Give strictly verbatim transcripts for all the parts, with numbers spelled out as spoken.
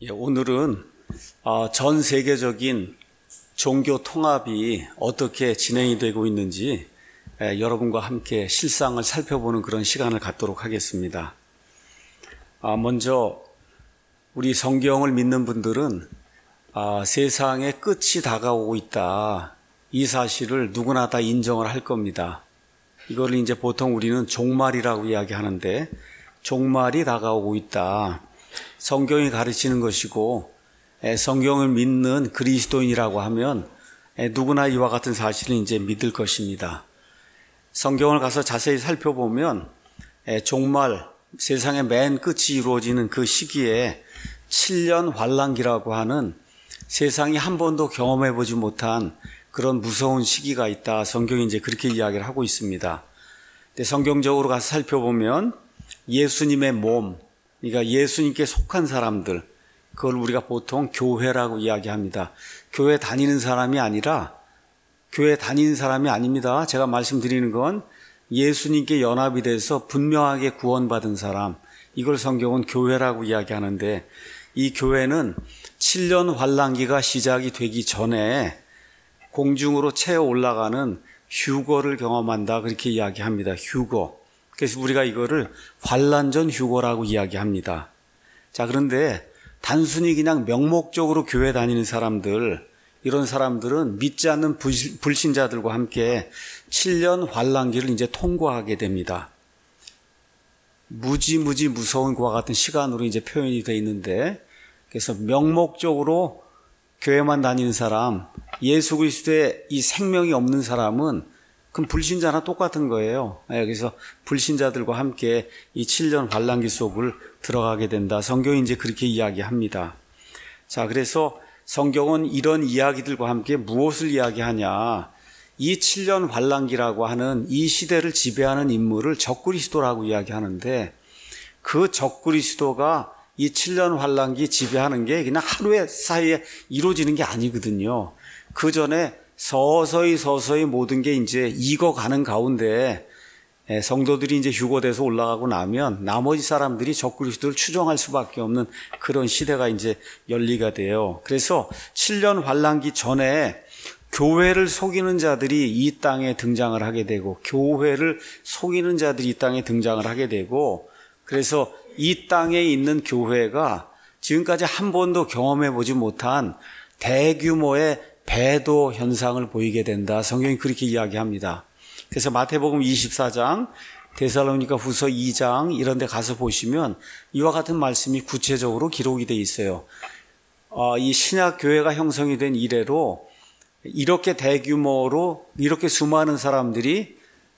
예, 오늘은 어, 전 세계적인 종교 통합이 어떻게 진행이 되고 있는지 예, 여러분과 함께 실상을 살펴보는 그런 시간을 갖도록 하겠습니다. 아, 먼저 우리 성경을 믿는 분들은 아, 세상의 끝이 다가오고 있다. 이 사실을 누구나 다 인정을 할 겁니다. 이걸 이제 보통 우리는 종말이라고 이야기하는데 종말이 다가오고 있다. 성경이 가르치는 것이고 성경을 믿는 그리스도인이라고 하면 누구나 이와 같은 사실을 이제 믿을 것입니다. 성경을 가서 자세히 살펴보면 종말, 세상의 맨 끝이 이루어지는 그 시기에 칠 년 환란기라고 하는 세상이 한 번도 경험해보지 못한 그런 무서운 시기가 있다. 성경이 이제 그렇게 이야기를 하고 있습니다. 근데 성경적으로 가서 살펴보면 예수님의 몸, 그러니까 예수님께 속한 사람들, 그걸 우리가 보통 교회라고 이야기합니다. 교회 다니는 사람이 아니라 교회 다니는 사람이 아닙니다. 제가 말씀드리는 건 예수님께 연합이 돼서 분명하게 구원받은 사람, 이걸 성경은 교회라고 이야기하는데 이 교회는 칠 년 환란기가 시작이 되기 전에 공중으로 채어 올라가는 휴거를 경험한다, 그렇게 이야기합니다. 휴거. 그래서 우리가 이거를 환란전 휴거라고 이야기합니다. 자, 그런데 단순히 그냥 명목적으로 교회 다니는 사람들, 이런 사람들은 믿지 않는 불신자들과 함께 칠 년 환란기를 이제 통과하게 됩니다. 무지무지 무서운 그와 같은 시간으로 이제 표현이 되어 있는데, 그래서 명목적으로 교회만 다니는 사람, 예수 그리스도의 이 생명이 없는 사람은 그럼 불신자나 똑같은 거예요. 그래서 불신자들과 함께 이 칠 년 환란기 속을 들어가게 된다. 성경이 이제 그렇게 이야기합니다. 자, 그래서 성경은 이런 이야기들과 함께 무엇을 이야기하냐? 이 칠 년 환란기라고 하는 이 시대를 지배하는 인물을 적그리스도라고 이야기하는데 그 적그리스도가 이 칠 년 환란기 지배하는 게 그냥 하루에 사이에 이루어지는 게 아니거든요. 그 전에 서서히 서서히 모든 게 이제 익어가는 가운데 성도들이 이제 휴거돼서 올라가고 나면 나머지 사람들이 적그리스도를 추종할 수밖에 없는 그런 시대가 이제 열리게 돼요. 그래서 칠 년 환란기 전에 교회를 속이는 자들이 이 땅에 등장을 하게 되고 교회를 속이는 자들이 이 땅에 등장을 하게 되고 그래서 이 땅에 있는 교회가 지금까지 한 번도 경험해보지 못한 대규모의 배도 현상을 보이게 된다. 성경이 그렇게 이야기합니다. 그래서 마태복음 이십사 장, 데살로니가 후서 이 장 이런 데 가서 보시면 이와 같은 말씀이 구체적으로 기록이 되어 있어요. 어, 이 신약교회가 형성이 된 이래로 이렇게 대규모로 이렇게 수많은 사람들이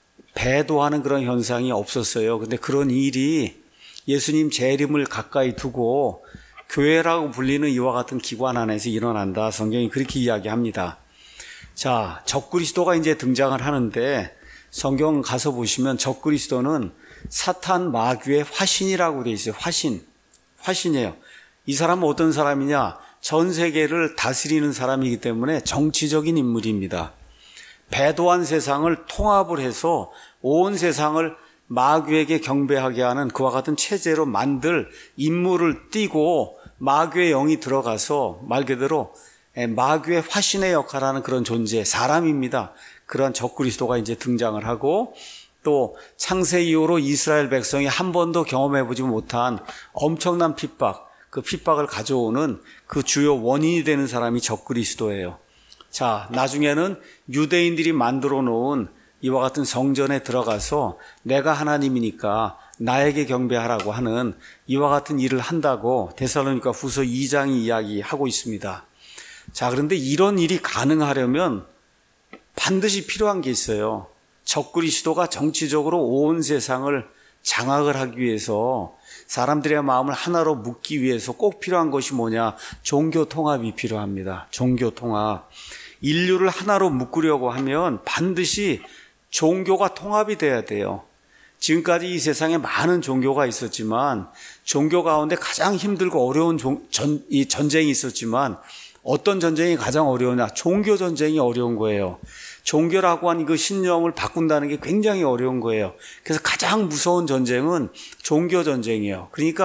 배도하는 그런 현상이 없었어요. 근데 그런 일이 예수님 재림을 가까이 두고 교회라고 불리는 이와 같은 기관 안에서 일어난다. 성경이 그렇게 이야기합니다. 자, 적그리스도가 이제 등장을 하는데 성경 가서 보시면 적그리스도는 사탄 마귀의 화신이라고 되어 있어요. 화신. 화신이에요. 이 사람은 어떤 사람이냐? 전 세계를 다스리는 사람이기 때문에 정치적인 인물입니다. 배도한 세상을 통합을 해서 온 세상을 마귀에게 경배하게 하는 그와 같은 체제로 만들 인물을 띠고 마귀의 영이 들어가서 말 그대로 마귀의 화신의 역할을 하는 그런 존재, 사람입니다. 그런 적그리스도가 이제 등장을 하고 또 창세 이후로 이스라엘 백성이 한 번도 경험해보지 못한 엄청난 핍박, 그 핍박을 가져오는 그 주요 원인이 되는 사람이 적그리스도예요. 자, 나중에는 유대인들이 만들어 놓은 이와 같은 성전에 들어가서 내가 하나님이니까 나에게 경배하라고 하는 이와 같은 일을 한다고 데살로니가 후서 이 장이 이야기하고 있습니다. 자, 그런데 이런 일이 가능하려면 반드시 필요한 게 있어요. 적그리스도가 정치적으로 온 세상을 장악을 하기 위해서 사람들의 마음을 하나로 묶기 위해서 꼭 필요한 것이 뭐냐? 종교 통합이 필요합니다. 종교 통합. 인류를 하나로 묶으려고 하면 반드시 종교가 통합이 돼야 돼요. 지금까지 이 세상에 많은 종교가 있었지만 종교 가운데 가장 힘들고 어려운 종, 전, 이 전쟁이 있었지만 어떤 전쟁이 가장 어려우냐? 종교 전쟁이 어려운 거예요. 종교라고 하는 그 신념을 바꾼다는 게 굉장히 어려운 거예요. 그래서 가장 무서운 전쟁은 종교 전쟁이에요. 그러니까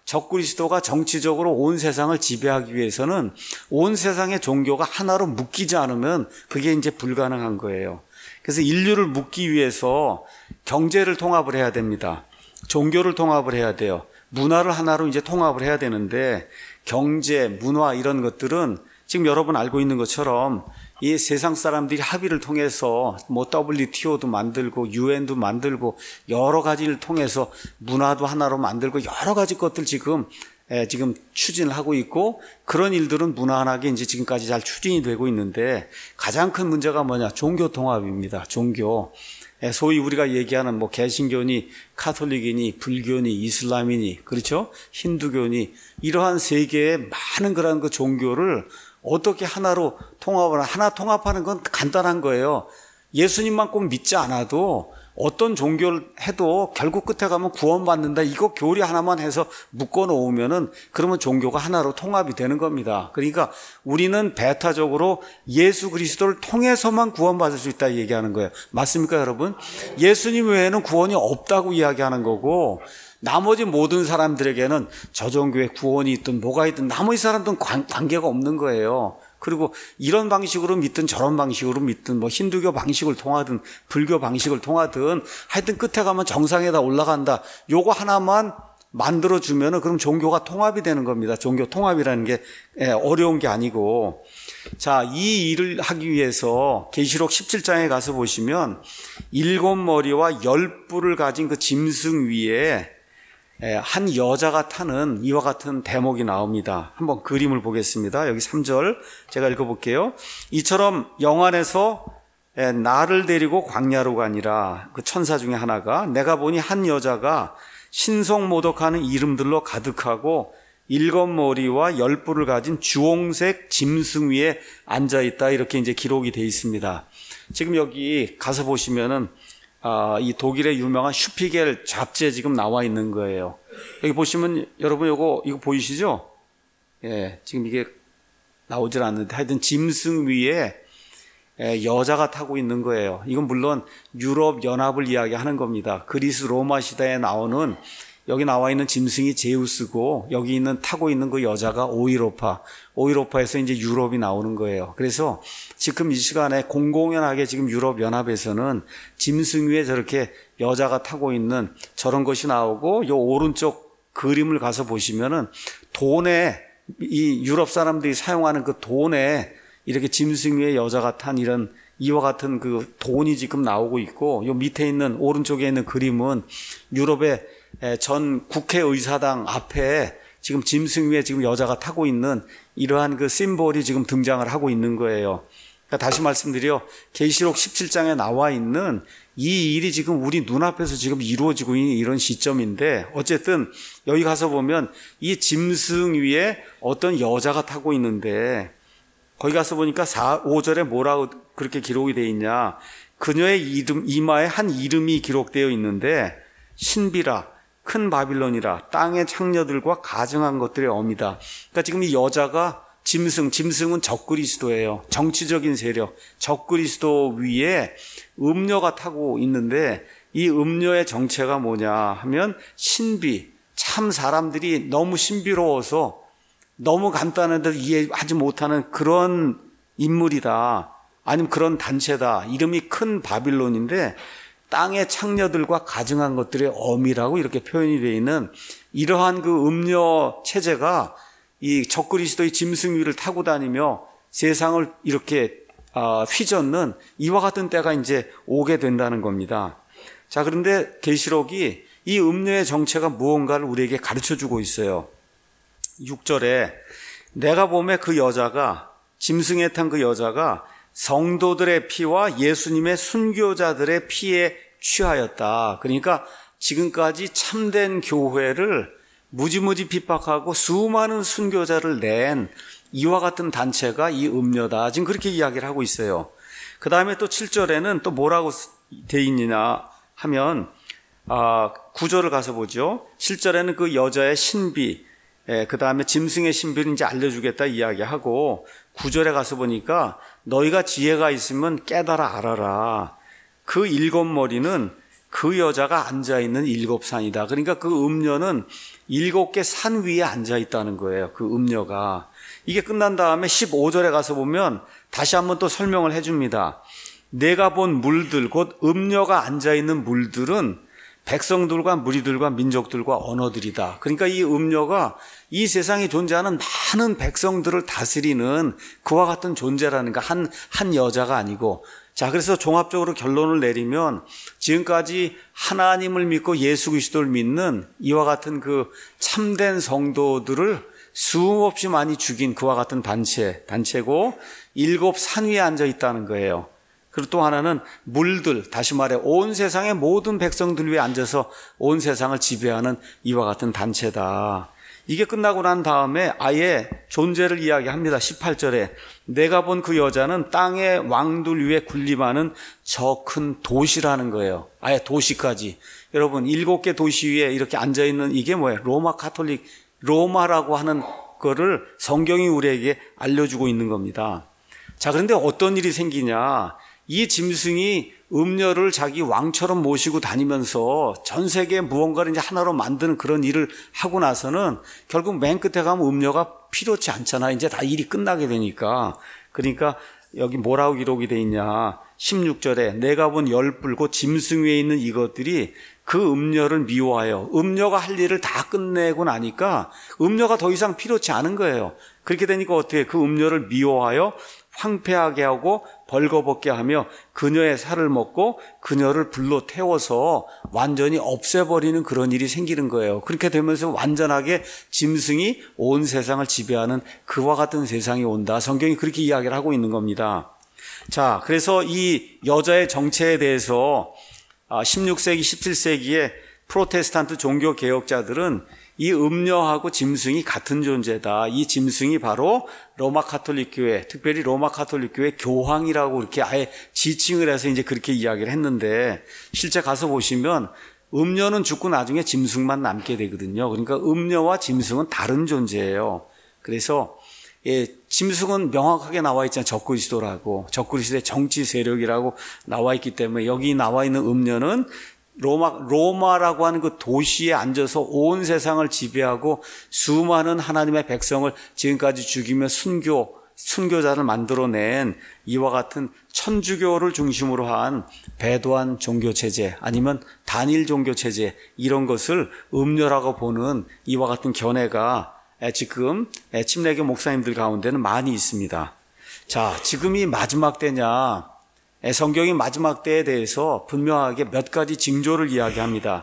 적그리스도가 정치적으로 온 세상을 지배하기 위해서는 온 세상의 종교가 하나로 묶이지 않으면 그게 이제 불가능한 거예요. 그래서 인류를 묶기 위해서 경제를 통합을 해야 됩니다. 종교를 통합을 해야 돼요. 문화를 하나로 이제 통합을 해야 되는데 경제, 문화 이런 것들은 지금 여러분 알고 있는 것처럼 이 세상 사람들이 합의를 통해서 뭐 더블유티오도 만들고 유엔도 만들고 여러 가지를 통해서 문화도 하나로 만들고 여러 가지 것들 지금 예, 지금 추진을 하고 있고 그런 일들은 무난하게 이제 지금까지 잘 추진이 되고 있는데 가장 큰 문제가 뭐냐? 종교 통합입니다. 종교. 예, 소위 우리가 얘기하는 뭐 개신교니 카톨릭이니 불교니 이슬람이니 그렇죠? 힌두교니 이러한 세계의 많은 그런 그 종교를 어떻게 하나로 통합을, 하나 통합하는 건 간단한 거예요. 예수님만 꼭 믿지 않아도 어떤 종교를 해도 결국 끝에 가면 구원받는다. 이거 교리 하나만 해서 묶어 놓으면은 그러면 종교가 하나로 통합이 되는 겁니다. 그러니까 우리는 배타적으로 예수 그리스도를 통해서만 구원받을 수 있다 얘기하는 거예요. 맞습니까, 여러분? 예수님 외에는 구원이 없다고 이야기하는 거고 나머지 모든 사람들에게는 저 종교에 구원이 있든 뭐가 있든 나머지 사람들은 관, 관계가 없는 거예요. 그리고 이런 방식으로 믿든 저런 방식으로 믿든 뭐 힌두교 방식을 통하든 불교 방식을 통하든 하여튼 끝에 가면 정상에다 올라간다. 요거 하나만 만들어주면은 그럼 종교가 통합이 되는 겁니다. 종교 통합이라는 게 어려운 게 아니고. 자, 이 일을 하기 위해서 계시록 십칠 장에 가서 보시면 일곱 머리와 열 뿔을 가진 그 짐승 위에 한 여자가 타는 이와 같은 대목이 나옵니다. 한번 그림을 보겠습니다. 여기 삼 절 제가 읽어볼게요. 이처럼 영안에서 나를 데리고 광야로 가니라. 그 천사 중에 하나가 내가 보니 한 여자가 신성모독하는 이름들로 가득하고 일곱 머리와 열 뿔을 가진 주홍색 짐승 위에 앉아있다. 이렇게 이제 기록이 되어 있습니다. 지금 여기 가서 보시면은 아, 이 독일의 유명한 슈피겔 잡지에 지금 나와 있는 거예요. 여기 보시면 여러분 이거 이거 보이시죠? 예, 지금 이게 나오질 않는데 하여튼 짐승 위에 여자가 타고 있는 거예요. 이건 물론 유럽 연합을 이야기하는 겁니다. 그리스 로마 시대에 나오는 여기 나와 있는 짐승이 제우스고 여기 있는 타고 있는 그 여자가 오이로파. 오이로파에서 이제 유럽이 나오는 거예요. 그래서 지금 이 시간에 공공연하게 지금 유럽 연합에서는 짐승 위에 저렇게 여자가 타고 있는 저런 것이 나오고 요 오른쪽 그림을 가서 보시면은 돈에 이 유럽 사람들이 사용하는 그 돈에 이렇게 짐승 위에 여자가 탄 이런 이와 같은 그 돈이 지금 나오고 있고 요 밑에 있는 오른쪽에 있는 그림은 유럽의 전 국회의사당 앞에 지금 짐승 위에 지금 여자가 타고 있는 이러한 그 심볼이 지금 등장을 하고 있는 거예요. 그러니까 다시 말씀드려 계시록 십칠 장에 나와 있는 이 일이 지금 우리 눈앞에서 지금 이루어지고 있는 이런 시점인데 어쨌든 여기 가서 보면 이 짐승 위에 어떤 여자가 타고 있는데 거기 가서 보니까 사, 오 절에 뭐라고 그렇게 기록이 되어 있냐. 그녀의 이름, 이마에 한 이름이 기록되어 있는데 신비라 큰 바빌론이라 땅의 창녀들과 가증한 것들의 어미다. 그러니까 지금 이 여자가 짐승, 짐승은 적그리스도예요. 정치적인 세력, 적그리스도 위에 음녀가 타고 있는데 이 음녀의 정체가 뭐냐 하면 신비, 참 사람들이 너무 신비로워서 너무 간단한데 이해하지 못하는 그런 인물이다. 아니면 그런 단체다. 이름이 큰 바빌론인데 땅의 창녀들과 가증한 것들의 어미라고 이렇게 표현이 되어 있는 이러한 그 음녀 체제가 이 적그리스도의 짐승 위를 타고 다니며 세상을 이렇게 휘젓는 이와 같은 때가 이제 오게 된다는 겁니다. 자, 그런데 계시록이 이 음녀의 정체가 무언가를 우리에게 가르쳐주고 있어요. 육 절에 내가 보매 그 여자가 짐승에 탄 그 여자가 성도들의 피와 예수님의 순교자들의 피에 취하였다. 그러니까 지금까지 참된 교회를 무지무지 핍박하고 수많은 순교자를 낸 이와 같은 단체가 이 음녀다. 지금 그렇게 이야기를 하고 있어요. 그 다음에 또 칠 절에는 또 뭐라고 돼 있느냐 하면 아, 구 절을 가서 보죠. 칠 절에는 그 여자의 신비, 예, 그 다음에 짐승의 신비를 이제 알려주겠다 이야기하고 구 절에 가서 보니까 너희가 지혜가 있으면 깨달아 알아라. 그 일곱 머리는 그 여자가 앉아있는 일곱 산이다. 그러니까 그 음녀는 일곱 개 산 위에 앉아 있다는 거예요. 그 음녀가. 이게 끝난 다음에 십오 절에 가서 보면 다시 한번 또 설명을 해줍니다. 내가 본 물들, 곧 음녀가 앉아 있는 물들은 백성들과 무리들과 민족들과 언어들이다. 그러니까 이 음녀가 이 세상에 존재하는 많은 백성들을 다스리는 그와 같은 존재라는 거, 한, 한 여자가 아니고. 자, 그래서 종합적으로 결론을 내리면 지금까지 하나님을 믿고 예수 그리스도를 믿는 이와 같은 그 참된 성도들을 수없이 많이 죽인 그와 같은 단체, 단체고 일곱 산 위에 앉아 있다는 거예요. 그리고 또 하나는 물들, 다시 말해 온 세상의 모든 백성들 위에 앉아서 온 세상을 지배하는 이와 같은 단체다. 이게 끝나고 난 다음에 아예 존재를 이야기합니다. 십팔 절에 내가 본 그 여자는 땅의 왕들 위에 군림하는 저 큰 도시라는 거예요. 아예 도시까지. 여러분 일곱 개 도시 위에 이렇게 앉아있는 이게 뭐예요? 로마 카톨릭, 로마라고 하는 거를 성경이 우리에게 알려주고 있는 겁니다. 자, 그런데 어떤 일이 생기냐? 이 짐승이 음녀를 자기 왕처럼 모시고 다니면서 전 세계에 무언가를 이제 하나로 만드는 그런 일을 하고 나서는 결국 맨 끝에 가면 음녀가 필요치 않잖아. 이제 다 일이 끝나게 되니까. 그러니까 여기 뭐라고 기록이 돼 있냐. 십육 절에 내가 본 열불 곧 짐승 위에 있는 이것들이 그 음녀를 미워하여 음녀가 할 일을 다 끝내고 나니까 음녀가 더 이상 필요치 않은 거예요. 그렇게 되니까 어떻게 그 음녀를 미워하여 황폐하게 하고 벌거벗게 하며 그녀의 살을 먹고 그녀를 불로 태워서 완전히 없애버리는 그런 일이 생기는 거예요. 그렇게 되면서 완전하게 짐승이 온 세상을 지배하는 그와 같은 세상이 온다. 성경이 그렇게 이야기를 하고 있는 겁니다. 자, 그래서 이 여자의 정체에 대해서 십육 세기, 십칠 세기에 프로테스탄트 종교 개혁자들은 이 음녀하고 짐승이 같은 존재다. 이 짐승이 바로 로마 카톨릭 교회, 특별히 로마 카톨릭 교회 교황이라고 이렇게 아예 지칭을 해서 이제 그렇게 이야기를 했는데 실제 가서 보시면 음녀는 죽고 나중에 짐승만 남게 되거든요. 그러니까 음녀와 짐승은 다른 존재예요. 그래서 예, 짐승은 명확하게 나와 있잖아요. 적그리스도라고. 적그리스도의 정치 세력이라고 나와 있기 때문에 여기 나와 있는 음녀는 로마, 로마라고 하는 그 도시에 앉아서 온 세상을 지배하고 수많은 하나님의 백성을 지금까지 죽이며 순교, 순교자를 만들어낸 이와 같은 천주교를 중심으로 한 배도한 종교체제 아니면 단일 종교체제 이런 것을 음녀라고 보는 이와 같은 견해가 지금 침례교 목사님들 가운데는 많이 있습니다. 자, 지금이 마지막 때냐? 성경이 마지막 때에 대해서 분명하게 몇 가지 징조를 이야기합니다.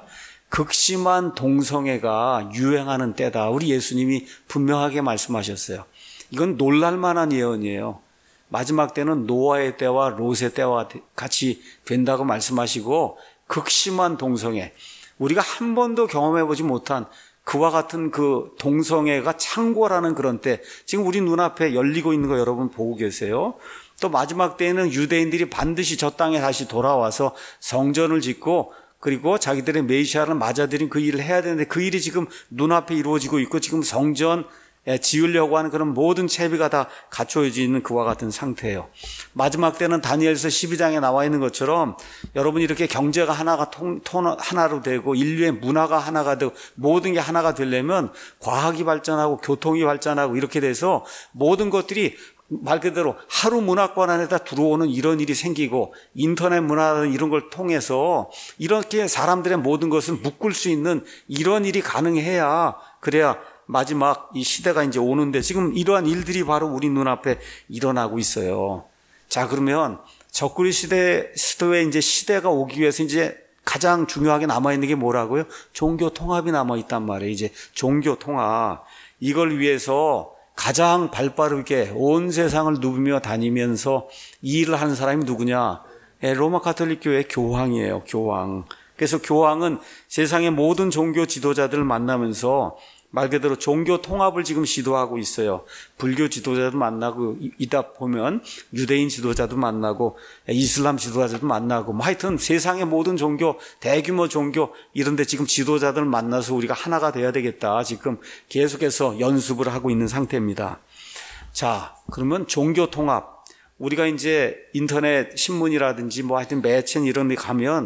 극심한 동성애가 유행하는 때다. 우리 예수님이 분명하게 말씀하셨어요. 이건 놀랄만한 예언이에요. 마지막 때는 노아의 때와 롯의 때와 같이 된다고 말씀하시고 극심한 동성애, 우리가 한 번도 경험해보지 못한 그와 같은 그 동성애가 창궐하는 그런 때, 지금 우리 눈앞에 열리고 있는 거 여러분 보고 계세요. 또 마지막 때에는 유대인들이 반드시 저 땅에 다시 돌아와서 성전을 짓고 그리고 자기들의 메시아를 맞아들인 그 일을 해야 되는데 그 일이 지금 눈앞에 이루어지고 있고 지금 성전 지으려고 하는 그런 모든 채비가 다 갖춰져 있는 그와 같은 상태예요. 마지막 때는 다니엘서 십이 장에 나와 있는 것처럼 여러분 이렇게 경제가 하나가 통, 통, 하나로 되고 인류의 문화가 하나가 되고 모든 게 하나가 되려면 과학이 발전하고 교통이 발전하고 이렇게 돼서 모든 것들이 말 그대로 하루 문화권 안에다 들어오는 이런 일이 생기고 인터넷 문화 이런 걸 통해서 이렇게 사람들의 모든 것을 묶을 수 있는 이런 일이 가능해야 그래야 마지막 이 시대가 이제 오는데 지금 이러한 일들이 바로 우리 눈앞에 일어나고 있어요. 자, 그러면 적그리스도의 이제 시대가 오기 위해서 이제 가장 중요하게 남아있는 게 뭐라고요? 종교 통합이 남아있단 말이에요. 이제 종교 통합. 이걸 위해서 가장 발빠르게 온 세상을 누비며 다니면서 이 일을 하는 사람이 누구냐? 예, 로마 카톨릭 교회 교황이에요. 교황. 그래서 교황은 세상의 모든 종교 지도자들을 만나면서 말 그대로 종교 통합을 지금 시도하고 있어요. 불교 지도자도 만나고 이다 보면 유대인 지도자도 만나고 이슬람 지도자도 만나고 뭐 하여튼 세상의 모든 종교, 대규모 종교 이런 데 지금 지도자들 만나서 우리가 하나가 돼야 되겠다. 지금 계속해서 연습을 하고 있는 상태입니다. 자, 그러면 종교 통합. 우리가 이제 인터넷 신문이라든지 뭐 하여튼 매체 이런 데 가면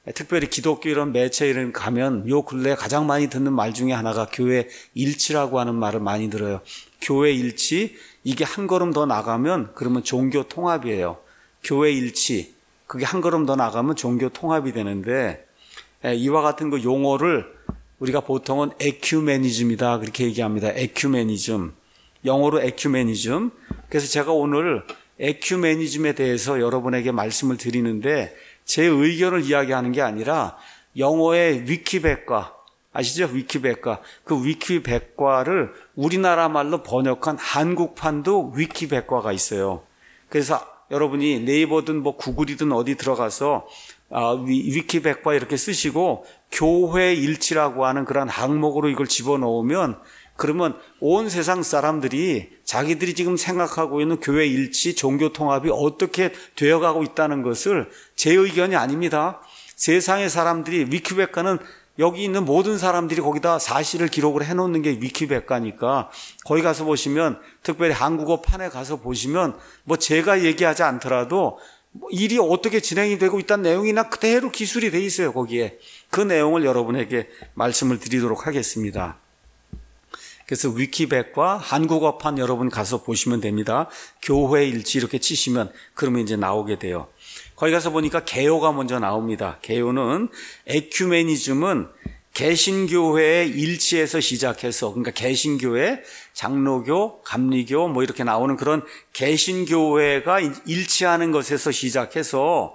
특별히 기독교 이런 매체 이런 가면 요 근래 가장 많이 듣는 말 중에 하나가 교회 일치라고 하는 말을 많이 들어요. 교회 일치, 이게 한 걸음 더 나가면 그러면 종교 통합이에요. 교회 일치, 그게 한 걸음 더 나가면 종교 통합이 되는데, 이와 같은 그 용어를 우리가 보통은 에큐메니즘이다 그렇게 얘기합니다. 에큐메니즘, 영어로 에큐메니즘. 그래서 제가 오늘 에큐메니즘에 대해서 여러분에게 말씀을 드리는데 제 의견을 이야기하는 게 아니라 영어의 위키백과, 아시죠? 위키백과. 그 위키백과를 우리나라 말로 번역한 한국판도 위키백과가 있어요. 그래서 여러분이 네이버든 뭐 구글이든 어디 들어가서 아, 위키백과 이렇게 쓰시고 교회 일치라고 하는 그런 항목으로 이걸 집어넣으면 그러면 온 세상 사람들이 자기들이 지금 생각하고 있는 교회 일치, 종교 통합이 어떻게 되어가고 있다는 것을, 제 의견이 아닙니다. 세상의 사람들이, 위키백과는 여기 있는 모든 사람들이 거기다 사실을 기록을 해놓는 게 위키백과니까 거기 가서 보시면, 특별히 한국어 판에 가서 보시면 뭐 제가 얘기하지 않더라도 일이 어떻게 진행이 되고 있다는 내용이나 그대로 기술이 돼 있어요. 거기에 그 내용을 여러분에게 말씀을 드리도록 하겠습니다. 그래서 위키백과 한국어판 여러분 가서 보시면 됩니다. 교회 일치 이렇게 치시면 그러면 이제 나오게 돼요. 거기 가서 보니까 개요가 먼저 나옵니다. 개요는, 에큐메니즘은 개신교회의 일치에서 시작해서, 그러니까 개신교회, 장로교, 감리교 뭐 이렇게 나오는 그런 개신교회가 일치하는 것에서 시작해서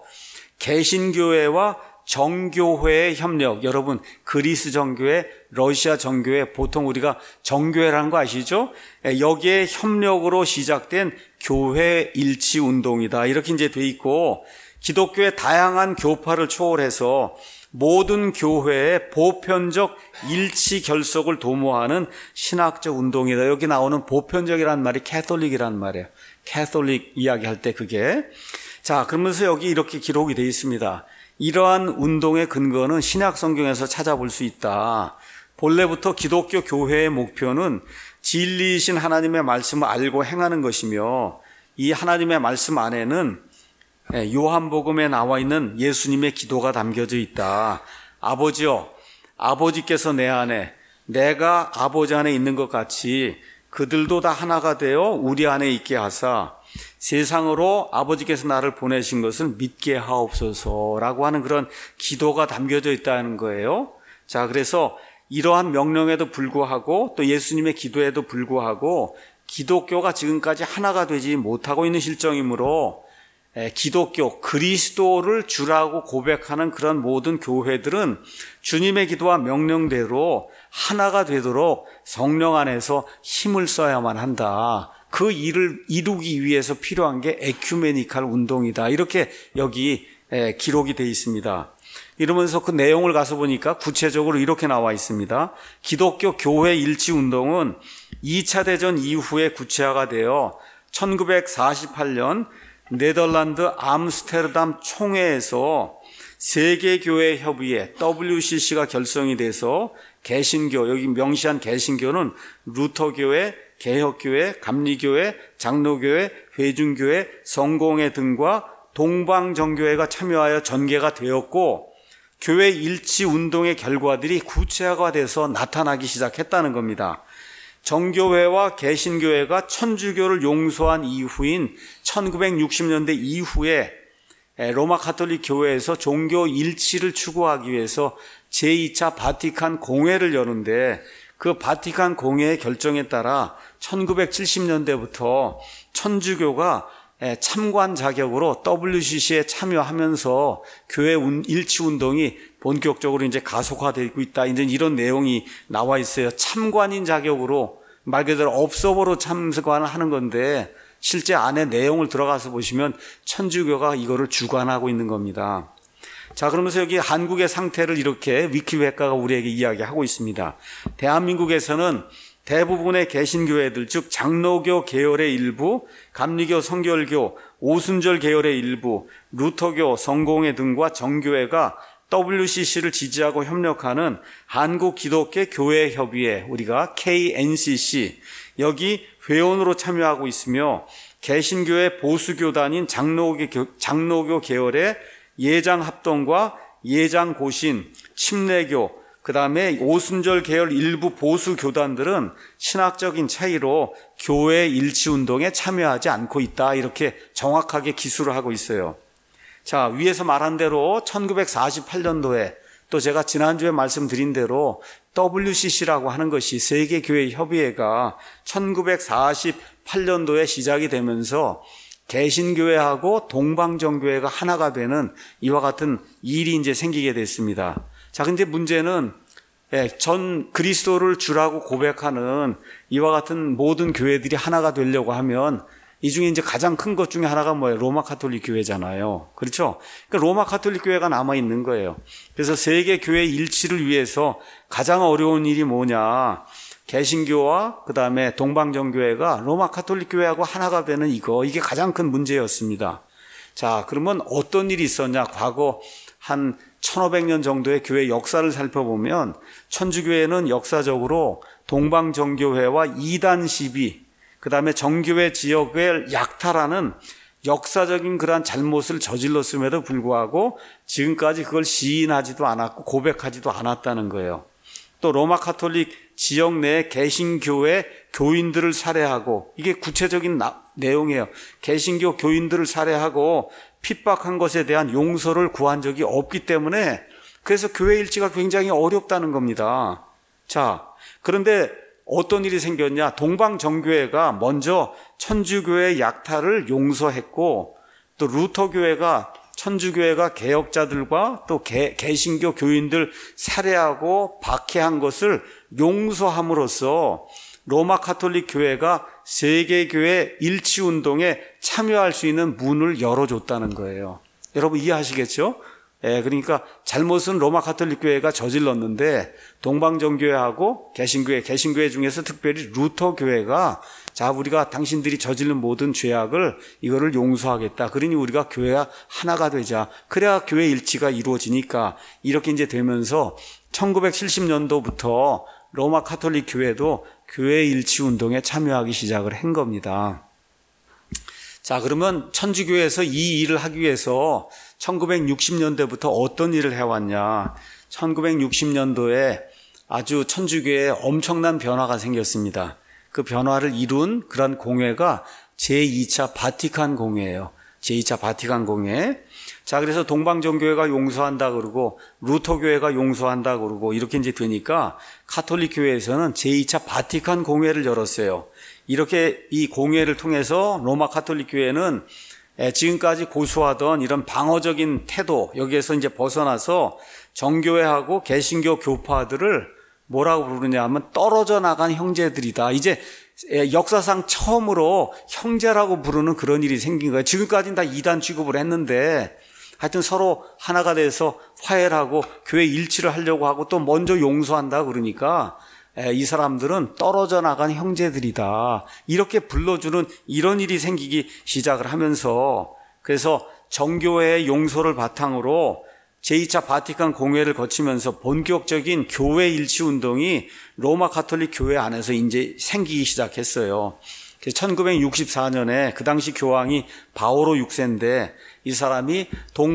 개신교회와 정교회의 협력, 여러분 그리스 정교회, 러시아 정교회, 보통 우리가 정교회라는 거 아시죠? 여기에 협력으로 시작된 교회 일치 운동이다 이렇게 이제 돼 있고, 기독교의 다양한 교파를 초월해서 모든 교회의 보편적 일치 결속을 도모하는 신학적 운동이다. 여기 나오는 보편적이라는 말이 캐톨릭이라는 말이에요. 캐톨릭 이야기할 때 그게. 자, 그러면서 여기 이렇게 기록이 되어 있습니다. 이러한 운동의 근거는 신약 성경에서 찾아볼 수 있다. 본래부터 기독교 교회의 목표는 진리이신 하나님의 말씀을 알고 행하는 것이며, 이 하나님의 말씀 안에는 요한복음에 나와 있는 예수님의 기도가 담겨져 있다. 아버지여, 아버지께서 내 안에, 내가 아버지 안에 있는 것 같이 그들도 다 하나가 되어 우리 안에 있게 하사 세상으로 아버지께서 나를 보내신 것을 믿게 하옵소서라고 하는 그런 기도가 담겨져 있다는 거예요. 자, 그래서 이러한 명령에도 불구하고 또 예수님의 기도에도 불구하고 기독교가 지금까지 하나가 되지 못하고 있는 실정이므로 기독교, 그리스도를 주라고 고백하는 그런 모든 교회들은 주님의 기도와 명령대로 하나가 되도록 성령 안에서 힘을 써야만 한다. 그 일을 이루기 위해서 필요한 게 에큐메니칼 운동이다. 이렇게 여기 기록이 되어 있습니다. 이러면서 그 내용을 가서 보니까 구체적으로 이렇게 나와 있습니다. 기독교 교회 일치 운동은 이 차 대전 이후에 구체화가 되어 천구백사십팔 년 네덜란드 암스테르담 총회에서 세계교회 협의회 더블유씨씨가 결성이 돼서 개신교, 여기 명시한 개신교는 루터교회, 개혁교회, 감리교회, 장로교회, 회중교회, 성공회 등과 동방정교회가 참여하여 전개가 되었고, 교회 일치 운동의 결과들이 구체화가 돼서 나타나기 시작했다는 겁니다. 정교회와 개신교회가 천주교를 용서한 이후인 천구백육십 년대 이후에 로마 가톨릭 교회에서 종교 일치를 추구하기 위해서 제이 차 바티칸 공회를 여는데, 그 바티칸 공회의 결정에 따라 천구백칠십 년대부터 천주교가 참관 자격으로 더블유씨씨에 참여하면서 교회 일치 운동이 본격적으로 이제 가속화되고 있다. 이제 이런 내용이 나와 있어요. 참관인 자격으로, 말 그대로 업소보로 참관하는 건데 실제 안에 내용을 들어가서 보시면 천주교가 이거를 주관하고 있는 겁니다. 자, 그러면서 여기 한국의 상태를 이렇게 위키백과가 우리에게 이야기하고 있습니다. 대한민국에서는 대부분의 개신교회들, 즉 장로교 계열의 일부, 감리교, 성결교, 오순절 계열의 일부, 루터교, 성공회 등과 정교회가 더블유씨씨를 지지하고 협력하는 한국기독교 교회협의회, 우리가 케이엔씨씨, 여기 회원으로 참여하고 있으며, 개신교회 보수교단인 장로교, 장로교 계열의 예장합동과 예장 고신, 침례교, 그 다음에 오순절 계열 일부 보수 교단들은 신학적인 차이로 교회 일치운동에 참여하지 않고 있다. 이렇게 정확하게 기술을 하고 있어요. 자, 위에서 말한 대로 천구백사십팔 년도에 또 제가 지난주에 말씀드린 대로 더블유씨씨라고 하는 것이 세계교회협의회가 천구백사십팔 년도에 시작이 되면서 개신교회하고 동방정교회가 하나가 되는 이와 같은 일이 이제 생기게 됐습니다. 자, 근데 문제는 전 그리스도를 주라고 고백하는 이와 같은 모든 교회들이 하나가 되려고 하면 이 중에 이제 가장 큰 것 중에 하나가 뭐예요? 로마 가톨릭 교회잖아요. 그렇죠? 그러니까 로마 가톨릭 교회가 남아 있는 거예요. 그래서 세계 교회 일치를 위해서 가장 어려운 일이 뭐냐? 개신교와 그 다음에 동방정교회가 로마 가톨릭 교회하고 하나가 되는 이거, 이게 가장 큰 문제였습니다. 자, 그러면 어떤 일이 있었냐? 과거 한 천오백 년 정도의 교회 역사를 살펴보면 천주교회는 역사적으로 동방정교회와 이단 시비, 그 다음에 정교회 지역을 약탈하는 역사적인 그러한 잘못을 저질렀음에도 불구하고 지금까지 그걸 시인하지도 않았고 고백하지도 않았다는 거예요. 또 로마 가톨릭 지역 내 개신교회 교인들을 살해하고, 이게 구체적인 나, 내용이에요. 개신교 교인들을 살해하고 핍박한 것에 대한 용서를 구한 적이 없기 때문에 그래서 교회 일치가 굉장히 어렵다는 겁니다. 자, 그런데 어떤 일이 생겼냐? 동방정교회가 먼저 천주교회 약탈을 용서했고, 또 루터교회가 천주교회가 개혁자들과 또 개, 개신교 교인들 살해하고 박해한 것을 용서함으로써 로마 가톨릭 교회가 세계교회 일치운동에 참여할 수 있는 문을 열어줬다는 거예요. 여러분 이해하시겠죠? 예, 그러니까 잘못은 로마 가톨릭 교회가 저질렀는데 동방정교회하고 개신교회, 개신교회 중에서 특별히 루터 교회가 자, 우리가 당신들이 저지른 모든 죄악을 이거를 용서하겠다. 그러니 우리가 교회가 하나가 되자. 그래야 교회 일치가 이루어지니까 이렇게 이제 되면서 천구백칠십 년도부터 로마 가톨릭 교회도 교회 일치 운동에 참여하기 시작을 한 겁니다. 자, 그러면 천주교회에서 이 일을 하기 위해서 천구백육십 년대부터 어떤 일을 해왔냐. 천구백육십 년도에 아주 천주교회에 엄청난 변화가 생겼습니다. 그 변화를 이룬 그런 공회가 제이 차 바티칸 공회예요. 제이 차 바티칸 공회. 자, 그래서 동방정교회가 용서한다 그러고 루터교회가 용서한다 그러고 이렇게 이제 되니까 가톨릭 교회에서는 제이 차 바티칸 공회를 열었어요. 이렇게 이 공회를 통해서 로마 가톨릭 교회는 지금까지 고수하던 이런 방어적인 태도, 여기에서 이제 벗어나서 정교회하고 개신교 교파들을 뭐라고 부르냐 하면 떨어져 나간 형제들이다. 이제 역사상 처음으로 형제라고 부르는 그런 일이 생긴 거예요. 지금까지는 다 이단 취급을 했는데 하여튼 서로 하나가 돼서 화해를 하고 교회 일치를 하려고 하고 또 먼저 용서한다 그러니까 이 사람들은 떨어져 나간 형제들이다. 이렇게 불러주는 이런 일이 생기기 시작을 하면서 그래서 정교회의 용서를 바탕으로 제이 차 바티칸 공회를 거치면서 본격적인 교회 일치 운동이 로마 가톨릭 교회 안에서 이제 생기기 시작했어요. 천구백육십사 년에 그 당시 교황이 바오로 육 세인데 이 사람이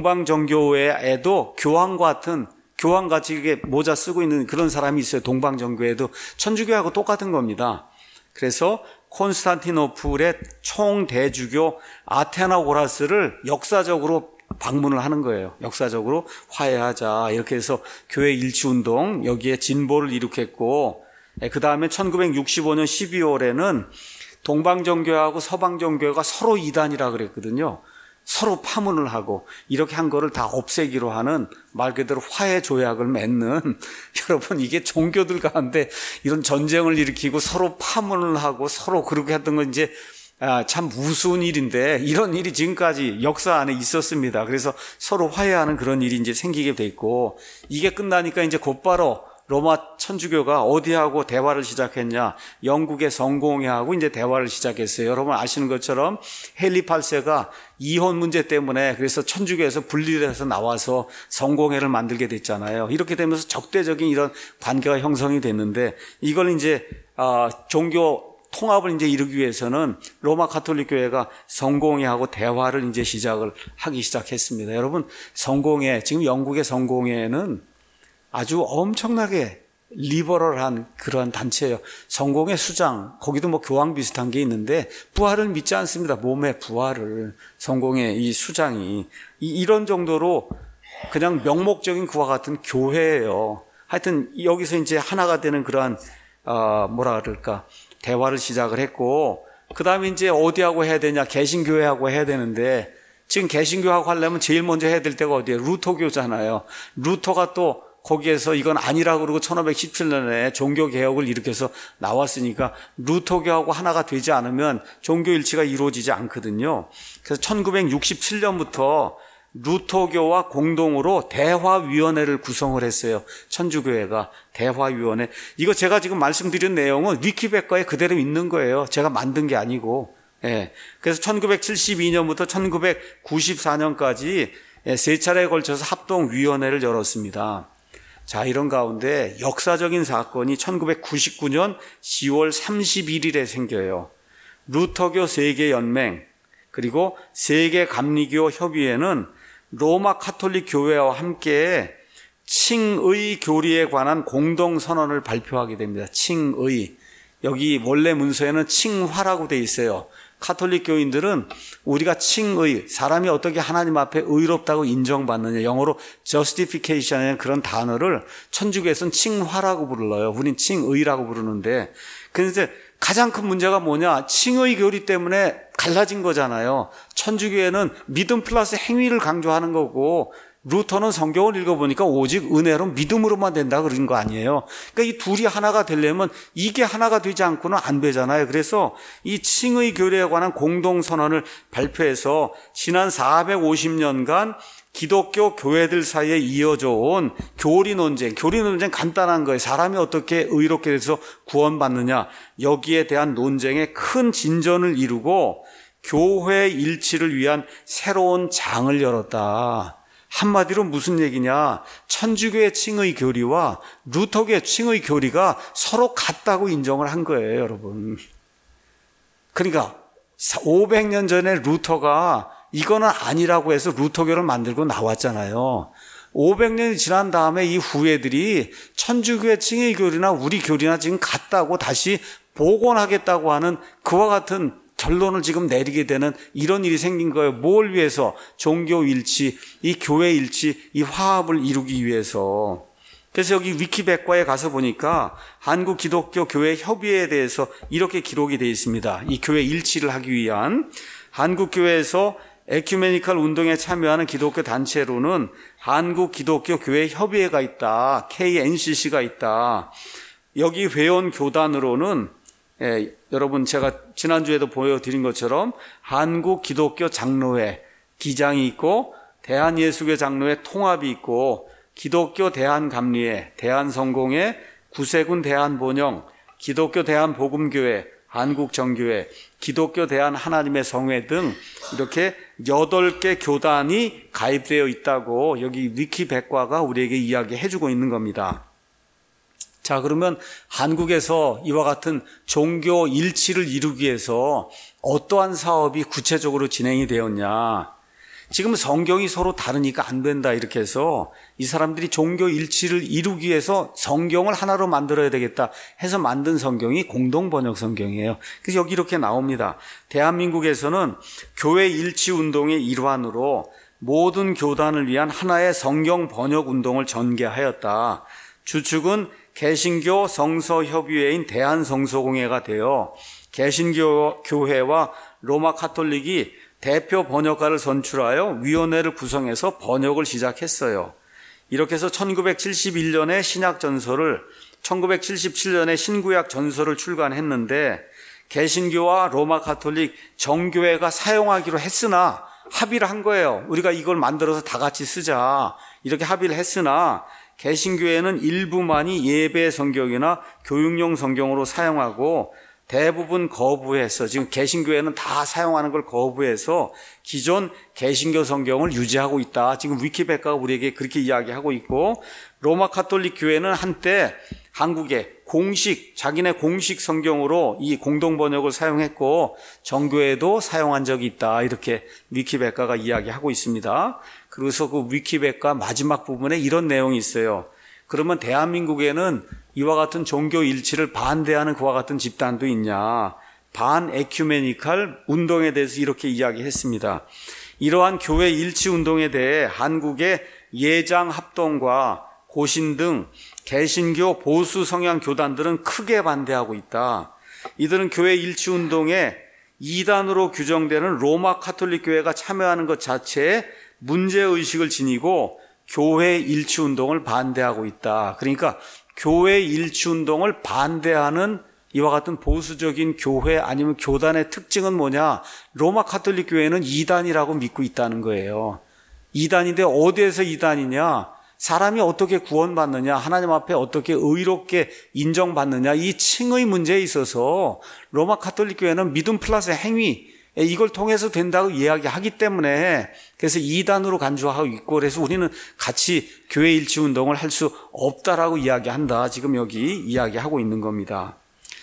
동방정교회에도 교황 같은 교황같이 이게 모자 쓰고 있는 그런 사람이 있어요. 동방정교회도 천주교하고 똑같은 겁니다. 그래서 콘스탄티노플의 총대주교 아테나고라스를 역사적으로 방문을 하는 거예요. 역사적으로 화해하자. 이렇게 해서 교회 일치운동 여기에 진보를 일으켰고 그 다음에 천구백육십오 년 십이월에는 동방정교회하고 서방정교회가 서로 이단이라 그랬거든요. 서로 파문을 하고 이렇게 한 거를 다 없애기로 하는 말 그대로 화해 조약을 맺는 여러분 이게 종교들 가운데 이런 전쟁을 일으키고 서로 파문을 하고 서로 그렇게 했던 건 이제 아, 참 우스운 일인데 이런 일이 지금까지 역사 안에 있었습니다. 그래서 서로 화해하는 그런 일이 이제 생기게 돼 있고 이게 끝나니까 이제 곧바로 로마 천주교가 어디하고 대화를 시작했냐? 영국의 성공회하고 이제 대화를 시작했어요. 여러분 아시는 것처럼 헨리 팔 세가 이혼 문제 때문에 그래서 천주교에서 분리를 해서 나와서 성공회를 만들게 됐잖아요. 이렇게 되면서 적대적인 이런 관계가 형성이 됐는데 이걸 이제 아, 종교 통합을 이제 이루기 위해서는 로마 가톨릭 교회가 성공회하고 대화를 이제 시작을 하기 시작했습니다. 여러분, 성공회, 지금 영국의 성공회는 아주 엄청나게 리버럴한 그러한 단체예요. 성공회 수장, 거기도 뭐 교황 비슷한 게 있는데 부활을 믿지 않습니다. 몸의 부활을. 성공회 이 수장이 이, 이런 정도로 그냥 명목적인 그와 같은 교회예요. 하여튼 여기서 이제 하나가 되는 그러한 어, 뭐라 그럴까 대화를 시작을 했고, 그 다음에 이제 어디하고 해야 되냐, 개신교회하고 해야 되는데, 지금 개신교하고 하려면 제일 먼저 해야 될 때가 어디예요? 루터교잖아요. 루터가 또 거기에서 이건 아니라고 그러고 천오백십칠 년에 종교개혁을 일으켜서 나왔으니까 루터교하고 하나가 되지 않으면 종교일치가 이루어지지 않거든요. 그래서 천구백육십칠 년부터 루터교와 공동으로 대화위원회를 구성을 했어요. 천주교회가 대화위원회. 이거 제가 지금 말씀드린 내용은 위키백과에 그대로 있는 거예요. 제가 만든 게 아니고. 예. 그래서 천구백칠십이 년부터 천구백구십사 년까지 세 차례에 걸쳐서 합동위원회를 열었습니다. 자, 이런 가운데 역사적인 사건이 천구백구십구 년 시월 삼십일 일에 생겨요. 루터교 세계연맹 그리고 세계감리교 협의회는 로마 가톨릭 교회와 함께 칭의 교리에 관한 공동선언을 발표하게 됩니다. 칭의. 여기 원래 문서에는 칭화라고 돼 있어요. 가톨릭 교인들은 우리가 칭의, 사람이 어떻게 하나님 앞에 의롭다고 인정받느냐, 영어로 justification이라는 그런 단어를 천주교에서는 칭화라고 불러요. 우린 칭의라고 부르는데, 그런데 가장 큰 문제가 뭐냐, 칭의 교리 때문에 갈라진 거잖아요. 천주교회는 믿음 플러스 행위를 강조하는 거고, 루터는 성경을 읽어보니까 오직 은혜로 믿음으로만 된다 그런 거 아니에요. 그러니까 이 둘이 하나가 되려면 이게 하나가 되지 않고는 안 되잖아요. 그래서 이 칭의 교리에 관한 공동선언을 발표해서 지난 사백오십 년간 기독교 교회들 사이에 이어져 온 교리 논쟁, 교리 논쟁 간단한 거예요. 사람이 어떻게 의롭게 돼서 구원받느냐, 여기에 대한 논쟁에 큰 진전을 이루고 교회 일치를 위한 새로운 장을 열었다. 한마디로 무슨 얘기냐, 천주교의 칭의 교리와 루터교의 칭의 교리가 서로 같다고 인정을 한 거예요, 여러분. 그러니까 오백 년 전에 루터가 이거는 아니라고 해서 루터교를 만들고 나왔잖아요. 오백 년이 지난 다음에 이 후예들이 천주교의 칭의 교리나 우리 교리나 지금 같다고 다시 복원하겠다고 하는 그와 같은 결론을 지금 내리게 되는 이런 일이 생긴 거예요. 뭘 위해서? 종교 일치, 이 교회 일치, 이 화합을 이루기 위해서. 그래서 여기 위키백과에 가서 보니까 한국 기독교 교회 협의회에 대해서 이렇게 기록이 되어 있습니다. 이 교회 일치를 하기 위한 한국 교회에서 에큐메니컬 운동에 참여하는 기독교 단체로는 한국 기독교 교회 협의회가 있다. 케이엔씨씨가 있다. 여기 회원 교단으로는 예, 여러분 제가 지난주에도 보여드린 것처럼 한국 기독교 장로회 기장이 있고 대한예수교 장로회 통합이 있고 기독교 대한감리회, 대한성공회, 구세군 대한본영, 기독교 대한복음교회, 한국정교회, 기독교 대한 하나님의 성회 등 이렇게 여덟 개 교단이 가입되어 있다고 여기 위키백과가 우리에게 이야기해주고 있는 겁니다. 자, 그러면 한국에서 이와 같은 종교 일치를 이루기 위해서 어떠한 사업이 구체적으로 진행이 되었냐. 지금 성경이 서로 다르니까 안 된다 이렇게 해서 이 사람들이 종교 일치를 이루기 위해서 성경을 하나로 만들어야 되겠다 해서 만든 성경이 공동번역 성경이에요. 그래서 여기 이렇게 나옵니다. 대한민국에서는 교회 일치 운동의 일환으로 모든 교단을 위한 하나의 성경 번역 운동을 전개하였다. 주축은 개신교 성서협의회인 대한성서공회가 되어 개신교 교회와 로마 가톨릭이 대표 번역가를 선출하여 위원회를 구성해서 번역을 시작했어요. 이렇게 해서 천구백칠십일 년에 신약전서를, 천구백칠십칠 년에 신구약 전서를 출간했는데 개신교와 로마 가톨릭 정교회가 사용하기로 했으나 합의를 한 거예요. 우리가 이걸 만들어서 다 같이 쓰자 이렇게 합의를 했으나 개신교회는 일부만이 예배 성경이나 교육용 성경으로 사용하고 대부분 거부해서, 지금 개신교회는 다 사용하는 걸 거부해서 기존 개신교 성경을 유지하고 있다. 지금 위키백과가 우리에게 그렇게 이야기하고 있고, 로마 가톨릭 교회는 한때 한국의 공식, 자기네 공식 성경으로 이 공동 번역을 사용했고 정교회도 사용한 적이 있다. 이렇게 위키백과가 이야기하고 있습니다. 그래서 그 위키백과 마지막 부분에 이런 내용이 있어요. 그러면 대한민국에는 이와 같은 종교 일치를 반대하는 그와 같은 집단도 있냐? 반 에큐메니칼 운동에 대해서 이렇게 이야기했습니다. 이러한 교회 일치 운동에 대해 한국의 예장 합동과 고신 등 개신교 보수 성향 교단들은 크게 반대하고 있다. 이들은 교회 일치 운동에 이단으로 규정되는 로마 카톨릭 교회가 참여하는 것 자체에 문제의식을 지니고 교회 일치 운동을 반대하고 있다. 그러니까 교회 일치 운동을 반대하는 이와 같은 보수적인 교회 아니면 교단의 특징은 뭐냐? 로마 카톨릭 교회는 이단이라고 믿고 있다는 거예요. 이단인데 어디에서 이단이냐? 사람이 어떻게 구원받느냐? 하나님 앞에 어떻게 의롭게 인정받느냐? 이 칭의 문제에 있어서 로마 카톨릭 교회는 믿음 플러스 행위, 이걸 통해서 된다고 이야기하기 때문에 그래서 이단으로 간주하고 있고 그래서 우리는 같이 교회 일치 운동을 할 수 없다라고 이야기한다. 지금 여기 이야기하고 있는 겁니다.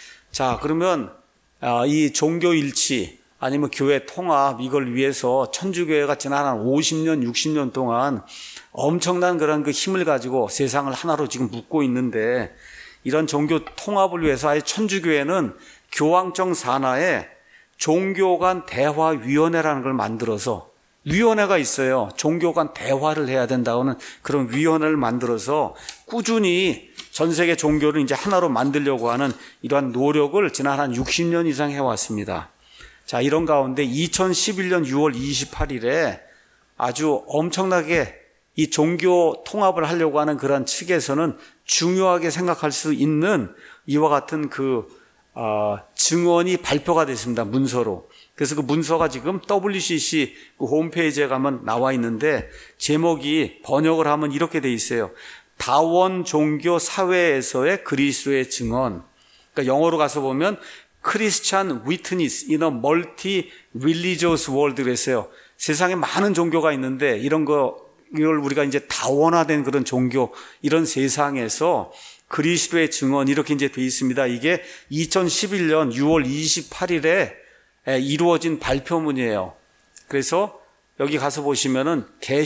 자, 그러면 이 종교 일치 아니면 교회 통합 이걸 위해서 천주교회가 지난 한 오십 년, 육십 년 동안 엄청난 그런 그 힘을 가지고 세상을 하나로 지금 묶고 있는데 이런 종교 통합을 위해서 아예 천주교회는 교황청 산하에 종교 간 대화위원회라는 걸 만들어서 위원회가 있어요. 종교 간 대화를 해야 된다고는 그런 위원회를 만들어서 꾸준히 전 세계 종교를 이제 하나로 만들려고 하는 이러한 노력을 지난 한 육십 년 이상 해왔습니다. 자, 이런 가운데 이천십일 년 유월 이십팔일에 아주 엄청나게 이 종교 통합을 하려고 하는 그런 측에서는 중요하게 생각할 수 있는 이와 같은 그 어, 증언이 발표가 됐습니다. 문서로. 그래서 그 문서가 지금 더블유씨씨 그 홈페이지에 가면 나와 있는데 제목이 번역을 하면 이렇게 돼 있어요. 다원 종교 사회에서의 그리스도의 증언. 그러니까 영어로 가서 보면 Christian Witness in a Multi-Religious World 그랬어요. 세상에 많은 종교가 있는데 이런 거 이걸 우리가 이제 다원화된 그런 종교 이런 세상에서 그리스도의 증언 이렇게 이제 돼 있습니다. 이게 이천십일 년 유월 이십팔일에 이루어진 발표문이에요. 그래서 여기 가서 보시면은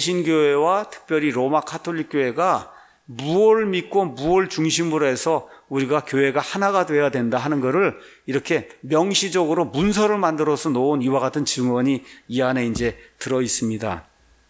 개신교회와 특별히 로마 카톨릭 교회가 무엇을 믿고 무엇을 중심으로 해서 우리가 교회가 하나가 되어야 된다 하는 것을 이렇게 명시적으로 문서를 만들어서 놓은 이와 같은 증언이 이 안에 이제 들어 있습니다.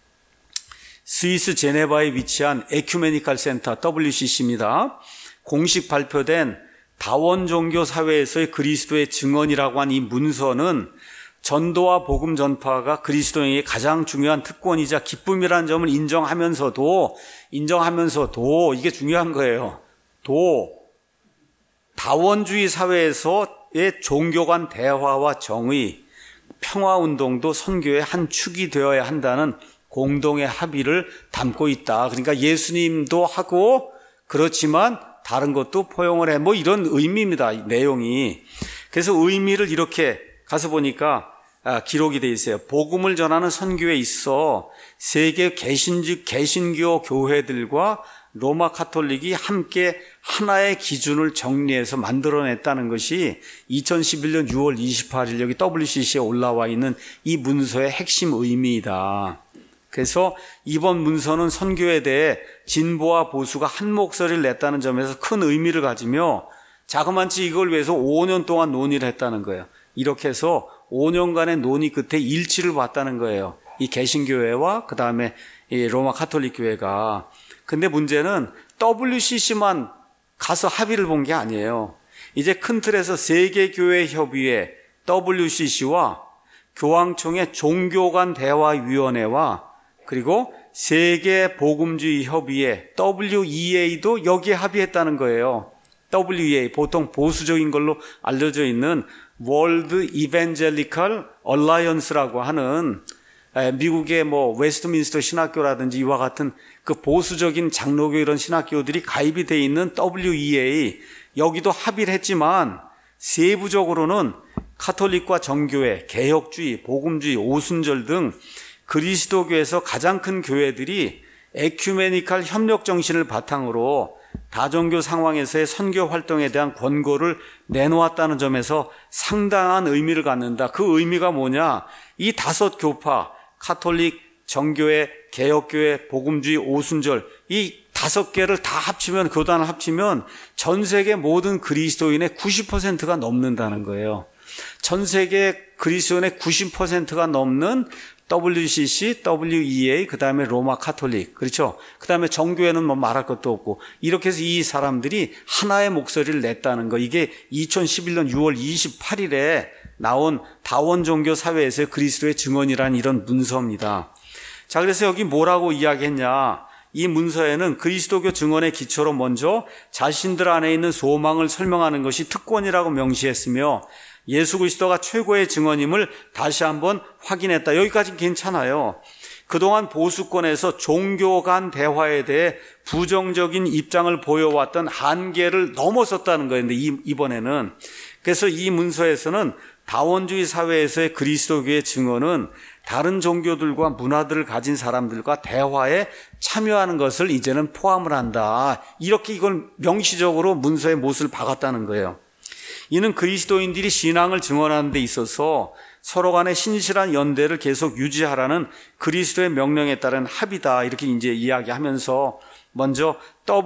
스위스 제네바에 위치한 에큐메니칼 센터 더블유씨씨입니다. 공식 발표된 다원 종교 사회에서의 그리스도의 증언이라고 한 이 문서는 전도와 복음 전파가 그리스도인의 가장 중요한 특권이자 기쁨이라는 점을 인정하면서도 인정하면서도 이게 중요한 거예요. 도 다원주의 사회에서의 종교 간 대화와 정의, 평화운동도 선교의 한 축이 되어야 한다는 공동의 합의를 담고 있다. 그러니까 예수님도 하고 그렇지만 다른 것도 포용을 해. 뭐 이런 의미입니다. 내용이. 그래서 의미를 이렇게 가서 보니까 아, 기록이 돼 있어요. 복음을 전하는 선교에 있어 세계 개신즉 개신교 교회들과 로마 카톨릭이 함께 하나의 기준을 정리해서 만들어냈다는 것이 이천십일 년 유월 이십팔일 여기 더블유씨씨에 올라와 있는 이 문서의 핵심 의미이다. 그래서 이번 문서는 선교에 대해 진보와 보수가 한 목소리를 냈다는 점에서 큰 의미를 가지며 자그만치 이걸 위해서 오 년 동안 논의를 했다는 거예요. 이렇게 해서 오 년간의 논의 끝에 일치를 봤다는 거예요. 이 개신교회와 그 다음에 이 로마 카톨릭 교회가. 근데 문제는 더블유씨씨만 가서 합의를 본 게 아니에요. 이제 큰 틀에서 세계교회협의회 더블유씨씨와 교황청의 종교간 대화위원회와 그리고 세계복음주의 협의회 더블유이에이도 여기에 합의했다는 거예요. 더블유이에이 보통 보수적인 걸로 알려져 있는 월드 이벤젤리컬 얼라이언스라고 하는 미국의 뭐 웨스트민스터 신학교라든지 이와 같은 그 보수적인 장로교 이런 신학교들이 가입이 돼 있는 더블유이에이 여기도 합의를 했지만 세부적으로는 카톨릭과 정교회, 개혁주의, 복음주의, 오순절 등 그리스도교에서 가장 큰 교회들이 에큐메니칼 협력 정신을 바탕으로 다종교 상황에서의 선교 활동에 대한 권고를 내놓았다는 점에서 상당한 의미를 갖는다. 그 의미가 뭐냐? 이 다섯 교파, 가톨릭, 정교회, 개혁교회, 복음주의, 오순절, 이 다섯 개를 다 합치면, 교단을 합치면 전 세계 모든 그리스도인의 구십 퍼센트가 넘는다는 거예요. 전 세계 그리스도인의 구십 퍼센트가 넘는 더블유씨씨, 더블유이에이, 그 다음에 로마 카톨릭, 그렇죠? 그 다음에 정교회는 뭐 말할 것도 없고, 이렇게 해서 이 사람들이 하나의 목소리를 냈다는 거. 이게 이천십일 년 유월 이십팔일에 나온 다원종교 사회에서의 그리스도의 증언이라는 이런 문서입니다. 자, 그래서 여기 뭐라고 이야기했냐? 이 문서에는 그리스도교 증언의 기초로 먼저 자신들 안에 있는 소망을 설명하는 것이 특권이라고 명시했으며, 예수 그리스도가 최고의 증언임을 다시 한번 확인했다. 여기까지는 괜찮아요. 그동안 보수권에서 종교 간 대화에 대해 부정적인 입장을 보여왔던 한계를 넘어섰다는 거예요. 근데 이번에는. 그래서 이 문서에서는 다원주의 사회에서의 그리스도교의 증언은 다른 종교들과 문화들을 가진 사람들과 대화에 참여하는 것을 이제는 포함을 한다. 이렇게 이걸 명시적으로 문서에 못을 박았다는 거예요. 이는 그리스도인들이 신앙을 증언하는 데 있어서 서로 간의 신실한 연대를 계속 유지하라는 그리스도의 명령에 따른 합의다. 이렇게 이제 이야기하면서 먼저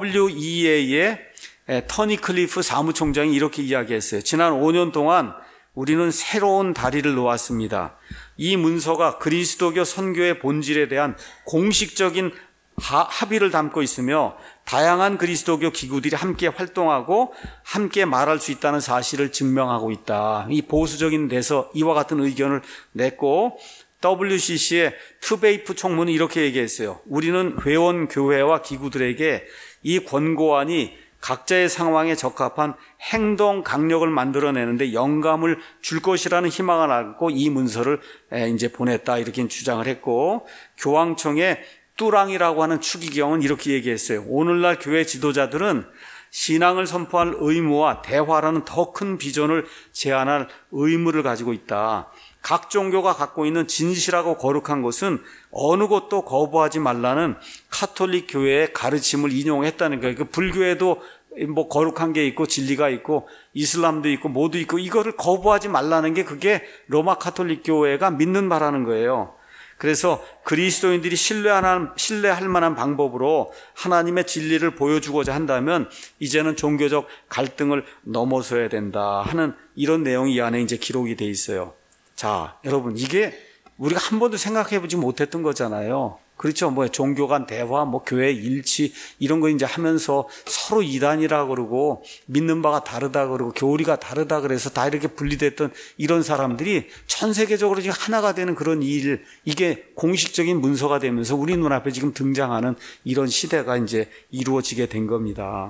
더블유이에이의 터니 클리프 사무총장이 이렇게 이야기했어요. 지난 오 년 동안 우리는 새로운 다리를 놓았습니다. 이 문서가 그리스도교 선교의 본질에 대한 공식적인 합의를 담고 있으며 다양한 그리스도교 기구들이 함께 활동하고 함께 말할 수 있다는 사실을 증명하고 있다. 이 보수적인 데서 이와 같은 의견을 냈고, 더블유씨씨의 트베이프 총무는 이렇게 얘기했어요. 우리는 회원 교회와 기구들에게 이 권고안이 각자의 상황에 적합한 행동 강력을 만들어내는데 영감을 줄 것이라는 희망을 안고 이 문서를 이제 보냈다. 이렇게 주장을 했고, 교황청의 뚜랑이라고 하는 추기경은 이렇게 얘기했어요. 오늘날 교회 지도자들은 신앙을 선포할 의무와 대화라는 더 큰 비전을 제안할 의무를 가지고 있다. 각 종교가 갖고 있는 진실하고 거룩한 것은 어느 것도 거부하지 말라는 카톨릭 교회의 가르침을 인용했다는 거예요. 그 불교에도 뭐 거룩한 게 있고 진리가 있고 이슬람도 있고 모두 있고 이거를 거부하지 말라는 게 그게 로마 카톨릭 교회가 믿는 바라는 거예요. 그래서 그리스도인들이 신뢰할, 신뢰할 만한 방법으로 하나님의 진리를 보여주고자 한다면 이제는 종교적 갈등을 넘어서야 된다 하는 이런 내용이 이 안에 이제 기록이 돼 있어요. 자, 여러분, 이게 우리가 한 번도 생각해보지 못했던 거잖아요. 그렇죠. 뭐 종교 간 대화, 뭐 교회 일치 이런 거 이제 하면서 서로 이단이라 그러고 믿는 바가 다르다 그러고 교리가 다르다 그래서 다 이렇게 분리됐던 이런 사람들이 전 세계적으로 지금 하나가 되는 그런 일, 이게 공식적인 문서가 되면서 우리 눈앞에 지금 등장하는 이런 시대가 이제 이루어지게 된 겁니다.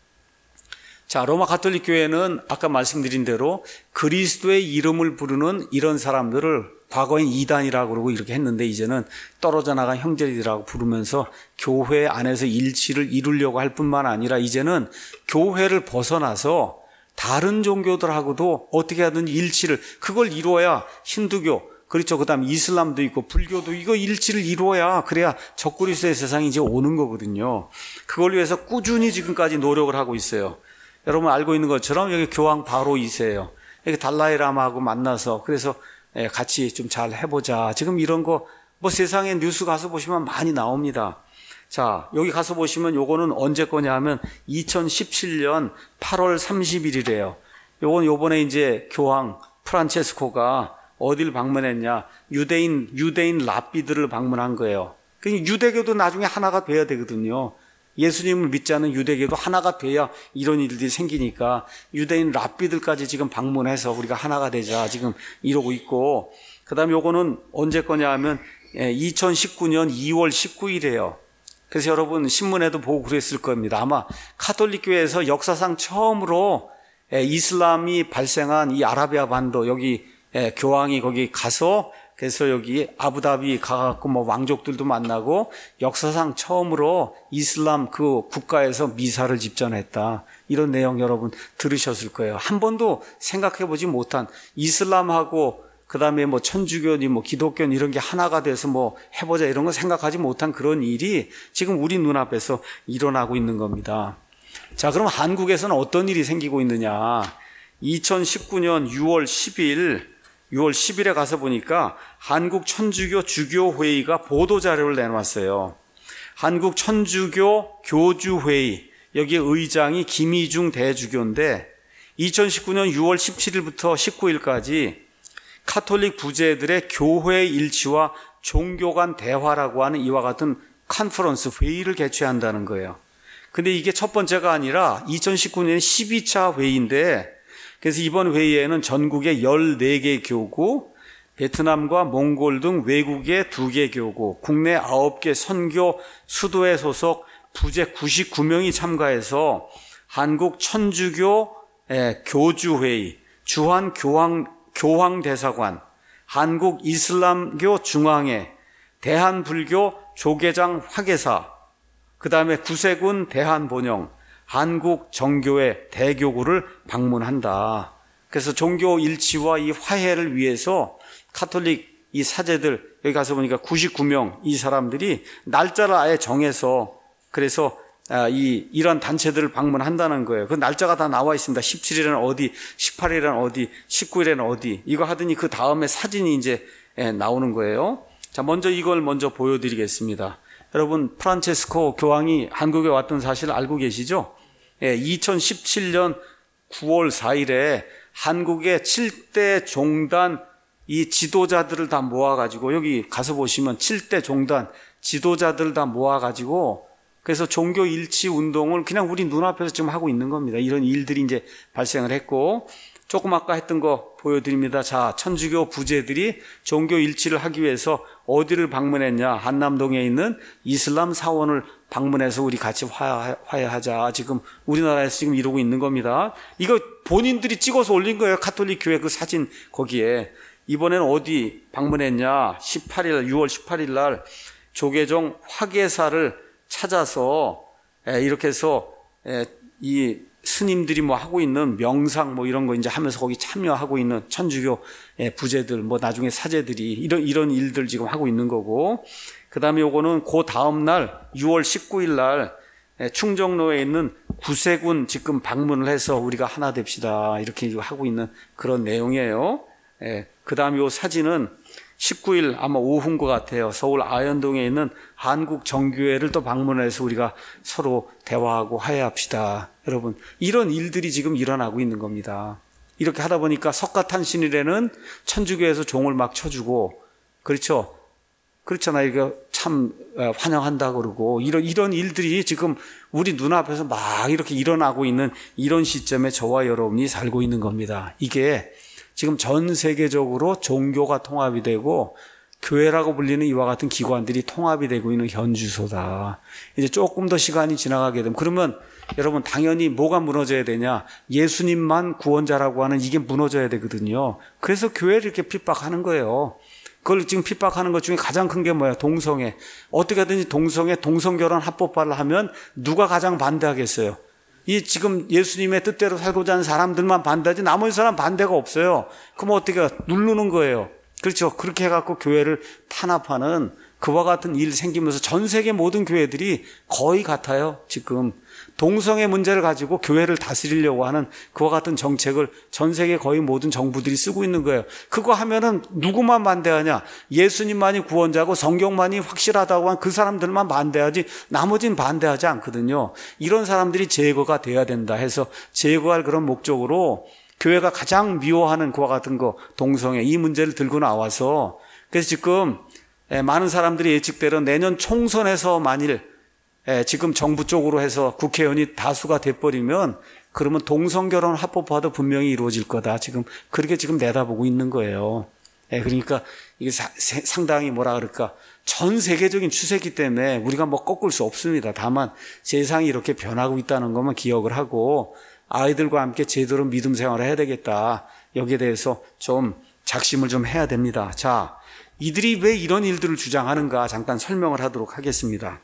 자, 로마 가톨릭 교회는 아까 말씀드린 대로 그리스도의 이름을 부르는 이런 사람들을 과거엔 이단이라고 그러고 이렇게 했는데 이제는 떨어져 나간 형제들이라고 부르면서 교회 안에서 일치를 이루려고 할 뿐만 아니라 이제는 교회를 벗어나서 다른 종교들하고도 어떻게 하든 일치를, 그걸 이루어야 힌두교, 그렇죠. 그 다음 이슬람도 있고 불교도 이거 일치를 이루어야 그래야 적그리스도의 세상이 이제 오는 거거든요. 그걸 위해서 꾸준히 지금까지 노력을 하고 있어요. 여러분 알고 있는 것처럼 여기 교황 바로 이 세예요. 여기 달라이라마하고 만나서 그래서 같이 좀 잘 해보자. 지금 이런 거 뭐 세상에 뉴스 가서 보시면 많이 나옵니다. 자, 여기 가서 보시면 요거는 언제 거냐 하면 이천십칠 년 팔월 삼십일이래요. 요건 요번에 이제 교황 프란체스코가 어딜 방문했냐? 유대인 유대인 랍비들을 방문한 거예요. 그러니까 유대교도 나중에 하나가 돼야 되거든요. 예수님을 믿지 않는 유대교도 하나가 돼야 이런 일들이 생기니까 유대인 랍비들까지 지금 방문해서 우리가 하나가 되자 지금 이러고 있고, 그 다음에 요거는 언제 거냐 하면 이천십구 년 이월 십구일이에요. 그래서 여러분 신문에도 보고 그랬을 겁니다. 아마 카톨릭 교회에서 역사상 처음으로 이슬람이 발생한 이 아라비아 반도 여기 교황이 거기 가서 그래서 여기 아부다비 가갖고 뭐 왕족들도 만나고 역사상 처음으로 이슬람 그 국가에서 미사를 집전했다. 이런 내용 여러분 들으셨을 거예요. 한 번도 생각해보지 못한 이슬람하고 그 다음에 뭐 천주교니 뭐 기독교니 이런 게 하나가 돼서 뭐 해보자 이런 거 생각하지 못한 그런 일이 지금 우리 눈앞에서 일어나고 있는 겁니다. 자, 그럼 한국에서는 어떤 일이 생기고 있느냐? 이천십구 년 유월 십일, 유월 십일에 가서 보니까 한국 천주교 주교회의가 보도자료를 내놓았어요. 한국 천주교 교주회의, 여기 의장이 김희중 대주교인데 이천십구 년 유월 십칠일부터 십구일까지 카톨릭 부제들의 교회 일치와 종교 간 대화라고 하는 이와 같은 컨퍼런스 회의를 개최한다는 거예요. 근데 이게 첫 번째가 아니라 이천십구 년 십이 차 회의인데, 그래서 이번 회의에는 전국의 열네 개 교구, 베트남과 몽골 등 외국의 두 개 교구, 국내 아홉 개 선교 수도회 소속 부제 구십구 명이 참가해서 한국 천주교 교주회의, 주한 교황, 교황대사관, 한국 이슬람교 중앙회, 대한불교 조계장 화계사, 그 다음에 구세군 대한본영, 한국 정교회 대교구를 방문한다. 그래서 종교 일치와 이 화해를 위해서 카톨릭 이 사제들, 여기 가서 보니까 구십구 명 이 사람들이 날짜를 아예 정해서, 그래서 이, 이런 단체들을 방문한다는 거예요. 그 날짜가 다 나와 있습니다. 십칠일에는 어디, 십팔일에는 어디, 십구일에는 어디. 이거 하더니 그 다음에 사진이 이제 나오는 거예요. 자, 먼저 이걸 먼저 보여드리겠습니다. 여러분, 프란체스코 교황이 한국에 왔던 사실 알고 계시죠? 예, 이천십칠 년 구월 사일에 한국의 칠 대 종단 이 지도자들을 다 모아가지고, 여기 가서 보시면 칠 대 종단 지도자들을 다 모아가지고, 그래서 종교 일치 운동을 그냥 우리 눈앞에서 지금 하고 있는 겁니다. 이런 일들이 이제 발생을 했고, 조금 아까 했던 거 보여드립니다. 자, 천주교 부제들이 종교 일치를 하기 위해서 어디를 방문했냐? 한남동에 있는 이슬람 사원을 방문해서 우리 같이 화해, 화해하자. 지금 우리나라에서 지금 이러고 있는 겁니다. 이거 본인들이 찍어서 올린 거예요. 카톨릭 교회 그 사진 거기에. 이번에는 어디 방문했냐? 십팔일, 유월 십팔일 날 조계종 화계사를 찾아서 이렇게 해서 이 스님들이 뭐 하고 있는 명상 뭐 이런 거 이제 하면서 거기 참여하고 있는 천주교 부제들, 뭐 나중에 사제들이 이런 이런 일들 지금 하고 있는 거고, 그 다음에 요거는 그 다음 날 유월 십구일 날 충정로에 있는 구세군 지금 방문을 해서 우리가 하나 됩시다 이렇게 하고 있는 그런 내용이에요. 그 다음에 요 사진은 십구일 아마 오후인 것 같아요. 서울 아현동에 있는 한국 정교회를 또 방문해서 우리가 서로 대화하고 화해합시다. 여러분, 이런 일들이 지금 일어나고 있는 겁니다. 이렇게 하다 보니까 석가탄신일에는 천주교에서 종을 막 쳐주고, 그렇죠? 그렇잖아요. 이거 참 환영한다 그러고, 이런 이런 일들이 지금 우리 눈앞에서 막 이렇게 일어나고 있는 이런 시점에 저와 여러분이 살고 있는 겁니다. 이게 지금 전 세계적으로 종교가 통합이 되고 교회라고 불리는 이와 같은 기관들이 통합이 되고 있는 현주소다. 이제 조금 더 시간이 지나가게 되면, 그러면 여러분 당연히 뭐가 무너져야 되냐? 예수님만 구원자라고 하는 이게 무너져야 되거든요. 그래서 교회를 이렇게 핍박하는 거예요. 그걸 지금 핍박하는 것 중에 가장 큰 게 뭐야? 동성애. 어떻게든지 동성애, 동성결혼 합법화를 하면 누가 가장 반대하겠어요? 이 지금 예수님의 뜻대로 살고자 하는 사람들만 반대하지 나머지 사람 반대가 없어요. 그럼 어떻게 누르는 거예요? 그렇죠. 그렇게 해갖고 교회를 탄압하는 그와 같은 일 생기면서 전 세계 모든 교회들이 거의 같아요. 지금 동성애 문제를 가지고 교회를 다스리려고 하는 그와 같은 정책을 전 세계 거의 모든 정부들이 쓰고 있는 거예요. 그거 하면은 누구만 반대하냐? 예수님만이 구원자고 성경만이 확실하다고 한 그 사람들만 반대하지 나머지는 반대하지 않거든요. 이런 사람들이 제거가 돼야 된다 해서 제거할 그런 목적으로 교회가 가장 미워하는 그와 같은 거, 동성애, 이 문제를 들고 나와서, 그래서 지금 많은 사람들이 예측대로 내년 총선에서 만일 지금 정부 쪽으로 해서 국회의원이 다수가 돼버리면 그러면 동성결혼 합법화도 분명히 이루어질 거다. 지금 그렇게 지금 내다보고 있는 거예요. 그러니까 이게 상당히 뭐라 그럴까, 전 세계적인 추세이기 때문에 우리가 뭐 꺾을 수 없습니다. 다만 세상이 이렇게 변하고 있다는 것만 기억을 하고 아이들과 함께 제대로 믿음 생활을 해야 되겠다. 여기에 대해서 좀 작심을 좀 해야 됩니다. 자, 이들이 왜 이런 일들을 주장하는가 잠깐 설명을 하도록 하겠습니다.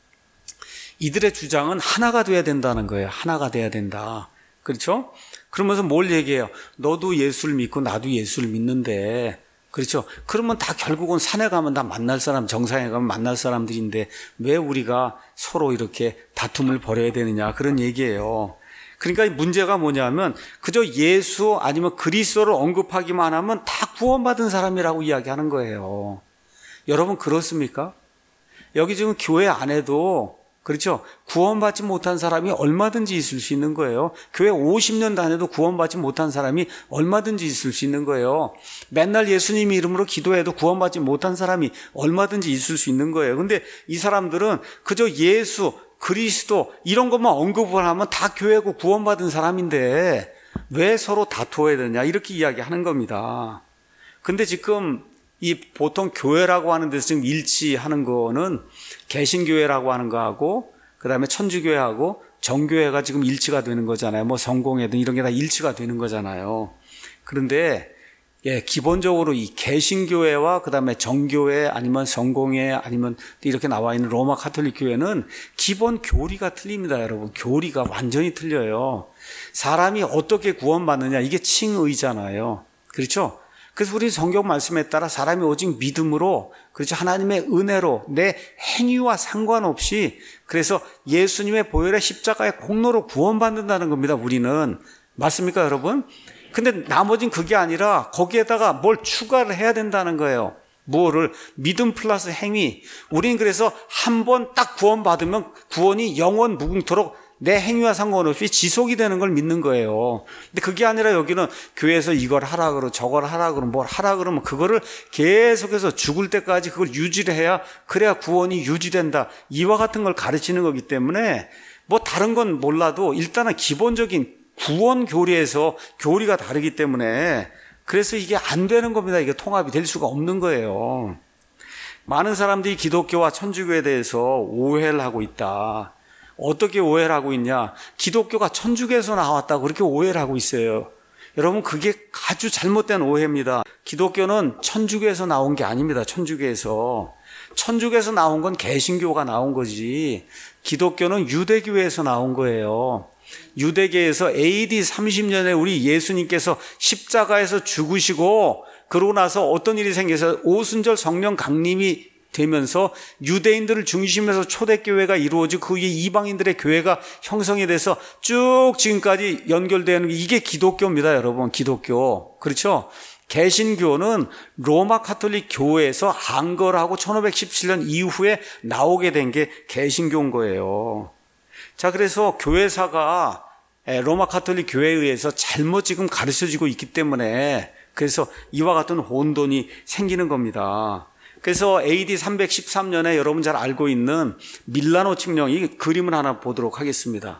이들의 주장은 하나가 돼야 된다는 거예요. 하나가 돼야 된다. 그렇죠? 그러면서 뭘 얘기해요? 너도 예수를 믿고 나도 예수를 믿는데 그렇죠. 그러면 다 결국은 산에 가면 다 만날 사람, 정상에 가면 만날 사람들인데 왜 우리가 서로 이렇게 다툼을 벌여야 되느냐, 그런 얘기예요. 그러니까 문제가 뭐냐면 그저 예수 아니면 그리스도를 언급하기만 하면 다 구원받은 사람이라고 이야기하는 거예요. 여러분 그렇습니까? 여기 지금 교회 안에도 그렇죠. 구원받지 못한 사람이 얼마든지 있을 수 있는 거예요. 교회 오십 년 다녀도 구원받지 못한 사람이 얼마든지 있을 수 있는 거예요. 맨날 예수님 이름으로 기도해도 구원받지 못한 사람이 얼마든지 있을 수 있는 거예요. 근데 이 사람들은 그저 예수, 그리스도 이런 것만 언급을 하면 다 교회고 구원받은 사람인데 왜 서로 다투어야 되냐, 이렇게 이야기하는 겁니다. 근데 지금 이 보통 교회라고 하는 데서 지금 일치하는 거는 개신교회라고 하는 거하고 그 다음에 천주교회하고 정교회가 지금 일치가 되는 거잖아요. 뭐 성공회든 이런 게 다 일치가 되는 거잖아요. 그런데 예, 기본적으로 이 개신교회와 그 다음에 정교회 아니면 성공회 아니면 이렇게 나와 있는 로마 가톨릭 교회는 기본 교리가 틀립니다, 여러분. 교리가 완전히 틀려요. 사람이 어떻게 구원받느냐, 이게 칭의잖아요. 그렇죠? 그래서 우리 성경 말씀에 따라 사람이 오직 믿음으로, 그렇죠, 하나님의 은혜로 내 행위와 상관없이, 그래서 예수님의 보혈의 십자가의 공로로 구원받는다는 겁니다, 우리는. 맞습니까, 여러분? 근데 나머진 그게 아니라 거기에다가 뭘 추가를 해야 된다는 거예요. 뭐를? 믿음 플러스 행위. 우리는 그래서 한 번 딱 구원받으면 구원이 영원 무궁토록 내 행위와 상관없이 지속이 되는 걸 믿는 거예요. 근데 그게 아니라 여기는 교회에서 이걸 하라 그러고 저걸 하라 그러면 뭘 하라 그러면 그거를 계속해서 죽을 때까지 그걸 유지를 해야, 그래야 구원이 유지된다, 이와 같은 걸 가르치는 거기 때문에 뭐 다른 건 몰라도 일단은 기본적인 구원 교리에서 교리가 다르기 때문에 그래서 이게 안 되는 겁니다. 이게 통합이 될 수가 없는 거예요. 많은 사람들이 기독교와 천주교에 대해서 오해를 하고 있다. 어떻게 오해를 하고 있냐? 기독교가 천주교에서 나왔다고 그렇게 오해를 하고 있어요. 여러분 그게 아주 잘못된 오해입니다. 기독교는 천주교에서 나온 게 아닙니다. 천주교에서. 천주교에서 나온 건 개신교가 나온 거지, 기독교는 유대교에서 나온 거예요. 유대계에서 에이디 삼십 년에 우리 예수님께서 십자가에서 죽으시고 그러고 나서 어떤 일이 생겨서 오순절 성령 강림이 되면서 유대인들을 중심에서 초대교회가 이루어지고 그 위에 이방인들의 교회가 형성이 돼서 쭉 지금까지 연결되는 게 이게 기독교입니다, 여러분. 기독교. 그렇죠? 개신교는 로마 가톨릭 교회에서 안거하고 천오백십칠 년 이후에 나오게 된 게 개신교인 거예요. 자, 그래서 교회사가 로마 가톨릭 교회에 의해서 잘못 지금 가르쳐지고 있기 때문에 그래서 이와 같은 혼돈이 생기는 겁니다. 그래서 에이디 삼백십삼 년에 여러분 잘 알고 있는 밀라노 칙령, 이 그림을 하나 보도록 하겠습니다.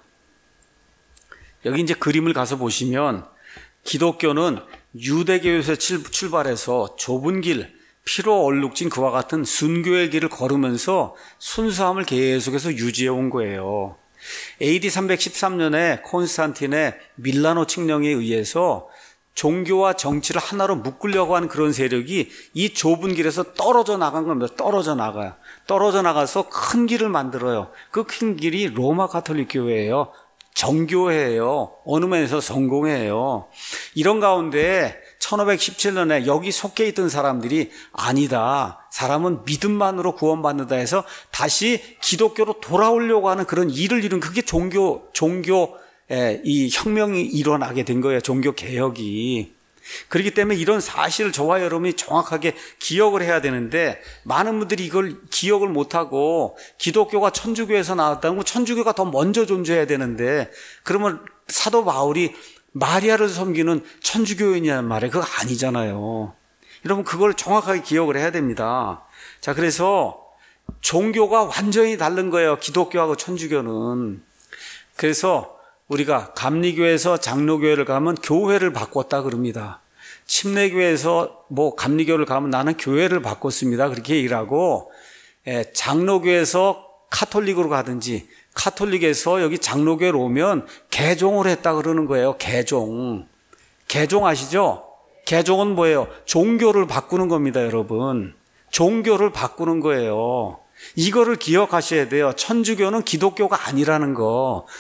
여기 이제 그림을 가서 보시면 기독교는 유대교에서 출발해서 좁은 길, 피로 얼룩진 그와 같은 순교의 길을 걸으면서 순수함을 계속해서 유지해 온 거예요. 에이디 삼백십삼 년에 콘스탄틴의 밀라노 칙령에 의해서 종교와 정치를 하나로 묶으려고 하는 그런 세력이 이 좁은 길에서 떨어져 나간 겁니다. 떨어져 나가요. 떨어져 나가서 큰 길을 만들어요. 그 큰 길이 로마 가톨릭 교회예요. 정교회예요. 어느 면에서 성공회예요. 이런 가운데 천오백십칠 년에 여기 속해 있던 사람들이 아니다, 사람은 믿음만으로 구원받는다 해서 다시 기독교로 돌아오려고 하는 그런 일을 이룬, 그게 종교, 종교 이 혁명이 일어나게 된 거예요. 종교 개혁이. 그렇기 때문에 이런 사실을 저와 여러분이 정확하게 기억을 해야 되는데 많은 분들이 이걸 기억을 못하고 기독교가 천주교에서 나왔다는 거, 천주교가 더 먼저 존재해야 되는데 그러면 사도 바울이 마리아를 섬기는 천주교인이란 말이에요. 그거 아니잖아요. 여러분 그걸 정확하게 기억을 해야 됩니다. 자, 그래서 종교가 완전히 다른 거예요. 기독교하고 천주교는. 그래서 우리가 감리교에서 장로교회를 가면 교회를 바꿨다 그럽니다. 침례교에서 뭐 감리교를 가면 나는 교회를 바꿨습니다, 그렇게 얘기를 하고, 예, 장로교에서 카톨릭으로 가든지 카톨릭에서 여기 장로교회로 오면 개종을 했다 그러는 거예요. 개종. 개종 아시죠? 개종은 뭐예요? 종교를 바꾸는 겁니다, 여러분. 종교를 바꾸는 거예요. 이거를 기억하셔야 돼요. 천주교는 기독교가 아니라는 거.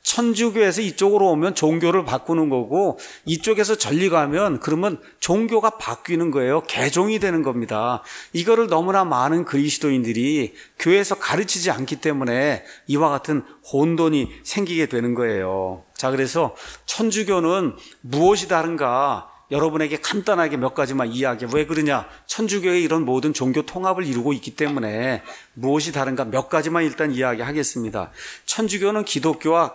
천주교에서 이쪽으로 오면 종교를 바꾸는 거고 이쪽에서 전리 가면 그러면 종교가 바뀌는 거예요. 개종이 되는 겁니다. 이거를 너무나 많은 그리스도인들이 교회에서 가르치지 않기 때문에 이와 같은 혼돈이 생기게 되는 거예요. 자, 그래서 천주교는 무엇이 다른가? 여러분에게 간단하게 몇 가지만 이야기해. 왜 그러냐? 천주교의 이런 모든 종교 통합을 이루고 있기 때문에 무엇이 다른가 몇 가지만 일단 이야기하겠습니다. 천주교는 기독교와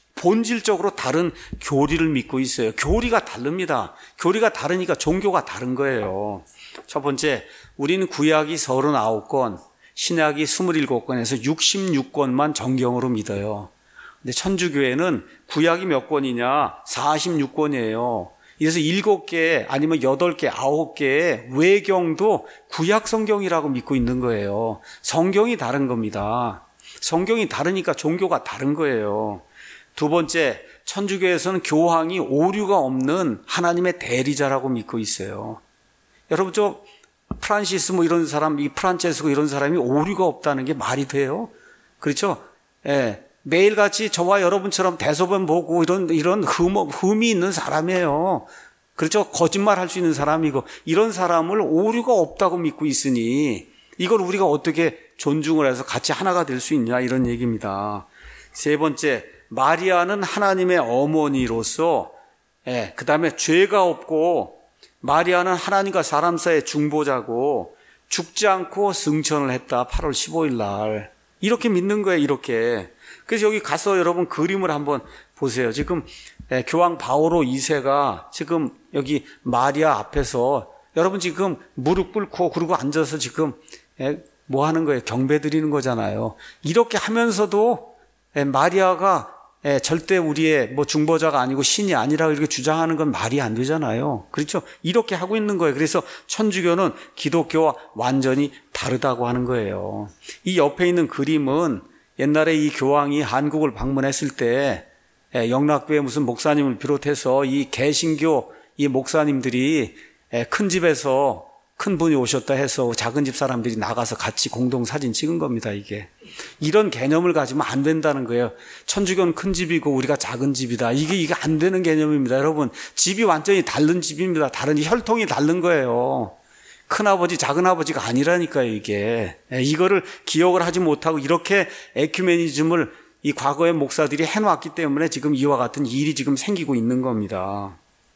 본질적으로 다른 교리를 믿고 있어요. 교리가 다릅니다. 교리가 다르니까 종교가 다른 거예요. 첫 번째, 우리는 구약이 서른아홉 권, 신약이 스물일곱 권에서 육십육 권만 정경으로 믿어요. 근데 천주교회는 구약이 몇 권이냐? 사십육 권이에요. 그래서 일곱 개 아니면 여덟 개, 아홉 개의 외경도 구약 성경이라고 믿고 있는 거예요. 성경이 다른 겁니다. 성경이 다르니까 종교가 다른 거예요. 두 번째, 천주교에서는 교황이 오류가 없는 하나님의 대리자라고 믿고 있어요. 여러분, 저 프란시스 뭐 이런 사람, 이 프란체스코 이런 사람이 오류가 없다는 게 말이 돼요? 그렇죠? 예. 매일같이 저와 여러분처럼 대소변 보고 이런, 이런 흠, 흠이 있는 사람이에요. 그렇죠? 거짓말 할 수 있는 사람이고, 이런 사람을 오류가 없다고 믿고 있으니, 이걸 우리가 어떻게 존중을 해서 같이 하나가 될 수 있냐, 이런 얘기입니다. 세 번째, 마리아는 하나님의 어머니로서, 예, 그 다음에 죄가 없고, 마리아는 하나님과 사람 사이의 중보자고, 죽지 않고 승천을 했다, 팔월 십오일 날. 이렇게 믿는 거예요, 이렇게. 그래서 여기 가서 여러분 그림을 한번 보세요. 지금 교황 바오로 이 세가 지금 여기 마리아 앞에서 여러분 지금 무릎 꿇고 그러고 앉아서 지금 뭐 하는 거예요? 경배 드리는 거잖아요. 이렇게 하면서도 마리아가 절대 우리의 뭐 중보자가 아니고 신이 아니라고 이렇게 주장하는 건 말이 안 되잖아요. 그렇죠? 이렇게 하고 있는 거예요. 그래서 천주교는 기독교와 완전히 다르다고 하는 거예요. 이 옆에 있는 그림은 옛날에 이 교황이 한국을 방문했을 때 영락교회 무슨 목사님을 비롯해서 이 개신교 이 목사님들이 큰 집에서 큰 분이 오셨다 해서 작은 집 사람들이 나가서 같이 공동 사진 찍은 겁니다. 이게 이런 개념을 가지면 안 된다는 거예요. 천주교는 큰 집이고 우리가 작은 집이다. 이게 이게 안 되는 개념입니다. 여러분, 집이 완전히 다른 집입니다. 다른 혈통이 다른 거예요. 큰아버지, 작은아버지가 아니라니까요, 이게. 이거를 기억을 하지 못하고 이렇게 에큐메니즘을 이 과거의 목사들이 해놨기 때문에 지금 이와 같은 일이 지금 생기고 있는 겁니다.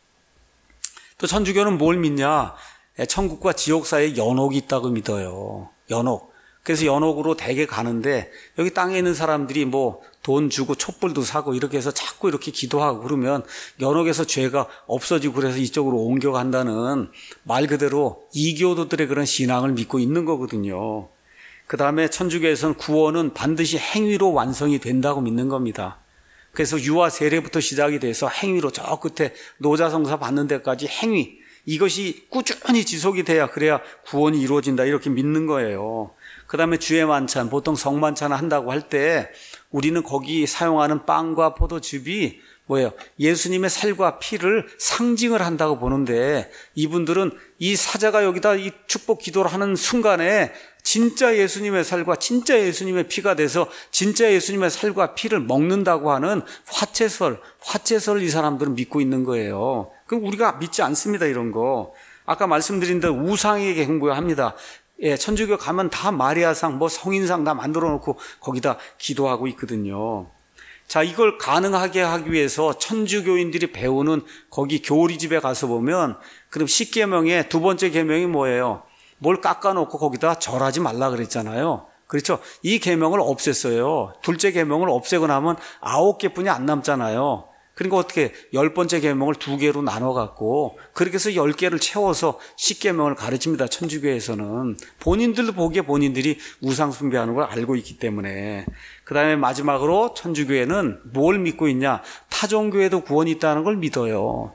또 천주교는 뭘 믿냐? 천국과 지옥 사이에 연옥이 있다고 믿어요. 연옥. 그래서 연옥으로 대개 가는데 여기 땅에 있는 사람들이 뭐 돈 주고 촛불도 사고 이렇게 해서 자꾸 이렇게 기도하고 그러면 연옥에서 죄가 없어지고 그래서 이쪽으로 옮겨간다는 말 그대로 이교도들의 그런 신앙을 믿고 있는 거거든요. 그 다음에 천주교에서는 구원은 반드시 행위로 완성이 된다고 믿는 겁니다. 그래서 유아 세례부터 시작이 돼서 행위로 저 끝에 노자성사 받는 데까지 행위, 이것이 꾸준히 지속이 돼야 그래야 구원이 이루어진다 이렇게 믿는 거예요. 그 다음에 주의 만찬, 보통 성만찬을 한다고 할 때 우리는 거기 사용하는 빵과 포도즙이 뭐예요? 예수님의 살과 피를 상징을 한다고 보는데 이분들은 이 사자가 여기다 이 축복 기도를 하는 순간에 진짜 예수님의 살과 진짜 예수님의 피가 돼서 진짜 예수님의 살과 피를 먹는다고 하는 화채설, 화채설 이 사람들은 믿고 있는 거예요. 그럼 우리가 믿지 않습니다, 이런 거. 아까 말씀드린 대로 우상에게 행보합니다. 예, 천주교 가면 다 마리아상, 뭐 성인상 다 만들어 놓고 거기다 기도하고 있거든요. 자, 이걸 가능하게 하기 위해서 천주교인들이 배우는 거기 교리집에 가서 보면 그럼 십계명의 두 번째 계명이 뭐예요? 뭘 깎아놓고 거기다 절하지 말라 그랬잖아요. 그렇죠? 이 계명을 없앴어요. 둘째 계명을 없애고 나면 아홉 개뿐이 안 남잖아요. 그러니까 어떻게 열 번째 계명을 두 개로 나눠갖고 그렇게 해서 열 개를 채워서 십계명을 가르칩니다. 천주교에서는 본인들도 보기에 본인들이 우상 숭배하는 걸 알고 있기 때문에. 그 다음에 마지막으로 천주교회는 뭘 믿고 있냐? 타종교회도 구원이 있다는 걸 믿어요.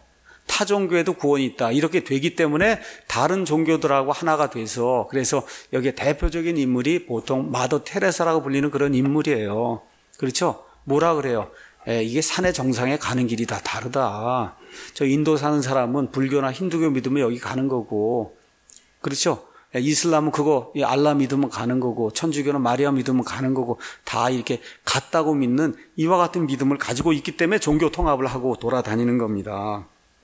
타종교회도 구원이 있다. 이렇게 되기 때문에 다른 종교들하고 하나가 돼서 그래서 여기에 대표적인 인물이 보통 마더 테레사라고 불리는 그런 인물이에요. 그렇죠? 뭐라 그래요? 에, 이게 산의 정상에 가는 길이 다 다르다. 저 인도 사는 사람은 불교나 힌두교 믿으면 여기 가는 거고, 그렇죠? 이슬람은 그거 알라 믿으면 가는 거고 천주교는 마리아 믿으면 가는 거고 다 이렇게 같다고 믿는 이와 같은 믿음을 가지고 있기 때문에 종교 통합을 하고 돌아다니는 겁니다.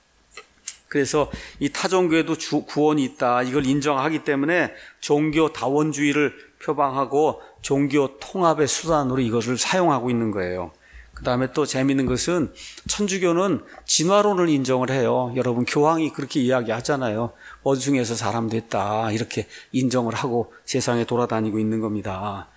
그래서 이 타종교에도 주, 구원이 있다 이걸 인정하기 때문에 종교 다원주의를 표방하고 종교 통합의 수단으로 이것을 사용하고 있는 거예요. 그 다음에 또 재미있는 것은 천주교는 진화론을 인정을 해요. 여러분 교황이 그렇게 이야기하잖아요. 원숭이에서 사람 됐다 이렇게 인정을 하고 세상에 돌아다니고 있는 겁니다.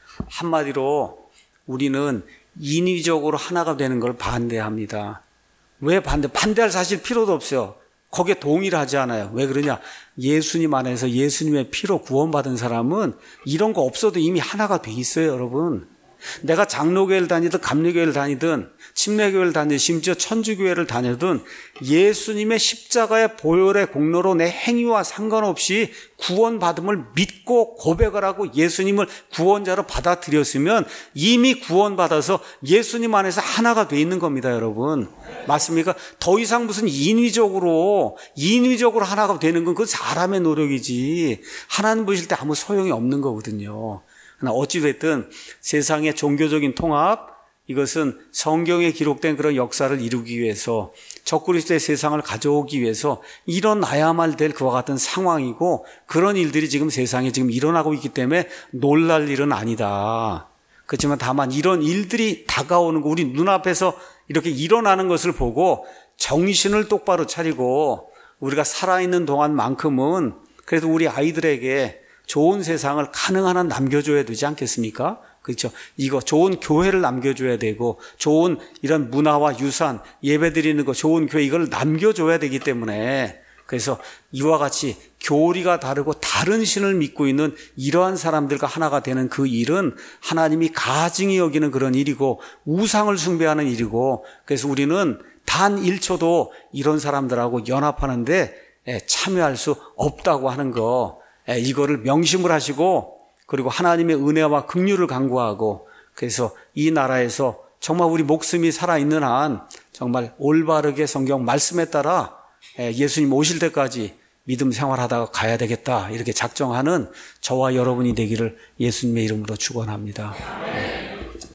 한마디로 우리는 인위적으로 하나가 되는 걸 반대합니다. 왜 반대? 반대할 사실 필요도 없어요. 거기에 동의를 하지 않아요. 왜 그러냐? 예수님 안에서 예수님의 피로 구원받은 사람은 이런 거 없어도 이미 하나가 돼 있어요, 여러분. 내가 장로교회를 다니든 감리교회를 다니든 침례교회를 다니든 심지어 천주교회를 다니든 예수님의 십자가의 보혈의 공로로 내 행위와 상관없이 구원받음을 믿고 고백을 하고 예수님을 구원자로 받아들였으면 이미 구원받아서 예수님 안에서 하나가 돼 있는 겁니다, 여러분. 맞습니까? 더 이상 무슨 인위적으로 인위적으로 하나가 되는 건 그 사람의 노력이지 하나님 보실 때 아무 소용이 없는 거거든요. 그러나 어찌됐든 세상의 종교적인 통합, 이것은 성경에 기록된 그런 역사를 이루기 위해서 적그리스도의 세상을 가져오기 위해서 일어나야만 될 그와 같은 상황이고 그런 일들이 지금 세상에 지금 일어나고 있기 때문에 놀랄 일은 아니다. 그렇지만 다만 이런 일들이 다가오는 거 우리 눈앞에서 이렇게 일어나는 것을 보고 정신을 똑바로 차리고 우리가 살아있는 동안만큼은 그래도 우리 아이들에게 좋은 세상을 가능한 한 남겨줘야 되지 않겠습니까? 그렇죠. 이거 좋은 교회를 남겨줘야 되고 좋은 이런 문화와 유산, 예배드리는 거 좋은 교회 이걸 남겨줘야 되기 때문에 그래서 이와 같이 교리가 다르고 다른 신을 믿고 있는 이러한 사람들과 하나가 되는 그 일은 하나님이 가증히 여기는 그런 일이고 우상을 숭배하는 일이고 그래서 우리는 단 일 초도 이런 사람들하고 연합하는데 참여할 수 없다고 하는 거 이거를 명심을 하시고 그리고 하나님의 은혜와 긍휼을 간구하고 그래서 이 나라에서 정말 우리 목숨이 살아있는 한 정말 올바르게 성경 말씀에 따라 예수님 오실 때까지 믿음 생활하다가 가야 되겠다 이렇게 작정하는 저와 여러분이 되기를 예수님의 이름으로 축원합니다.